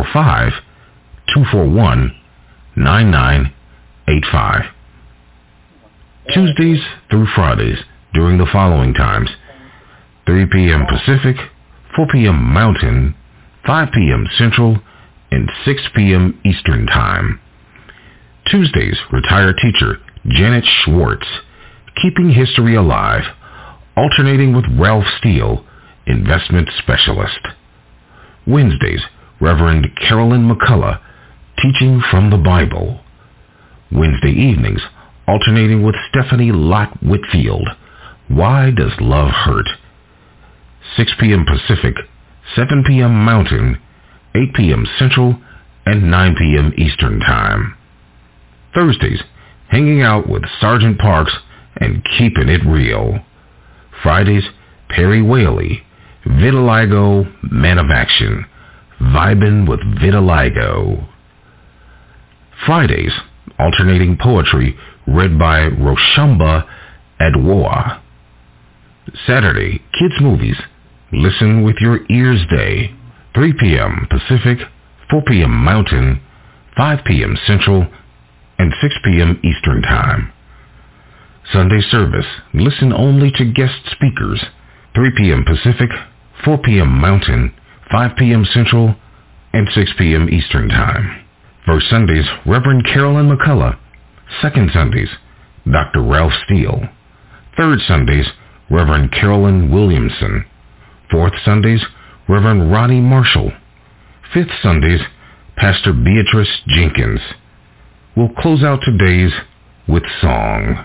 845-241-9985. Tuesdays through Fridays during the following times: 3 p.m. Pacific, 4 p.m. Mountain, 5 p.m. Central, and 6 p.m. Eastern Time. Tuesdays, retired teacher Janet Schwartz, keeping history alive, alternating with Ralph Steele, investment specialist. Wednesdays, Reverend Carolyn McCullough, teaching from the Bible. Wednesday evenings, alternating with Stephanie Lott Whitfield, Why Does Love Hurt? 6 p.m. Pacific, 7 p.m. Mountain, 8 p.m. Central, and 9 p.m. Eastern Time. Thursdays, hanging out with Sergeant Parks and keeping it real. Fridays, Perry Whaley, Vitiligo Man of Action, vibin' with vitiligo. Fridays, alternating poetry read by Roshamba Adwoa. Saturday, kids movies, listen with your ears day, 3 p.m. Pacific, 4 p.m. Mountain, 5 p.m. Central, and 6 p.m. Eastern Time. Sunday service, listen only to guest speakers, 3 p.m. Pacific, 4 p.m. Mountain, 5 p.m. Central, and 6 p.m. Eastern Time. First Sundays, Reverend Carolyn McCullough. Second Sundays, Dr. Ralph Steele. Third Sundays, Reverend Carolyn Williamson. Fourth Sundays, Reverend Ronnie Marshall. Fifth Sundays, Pastor Beatrice Jenkins. We'll close out today's with song.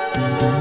love.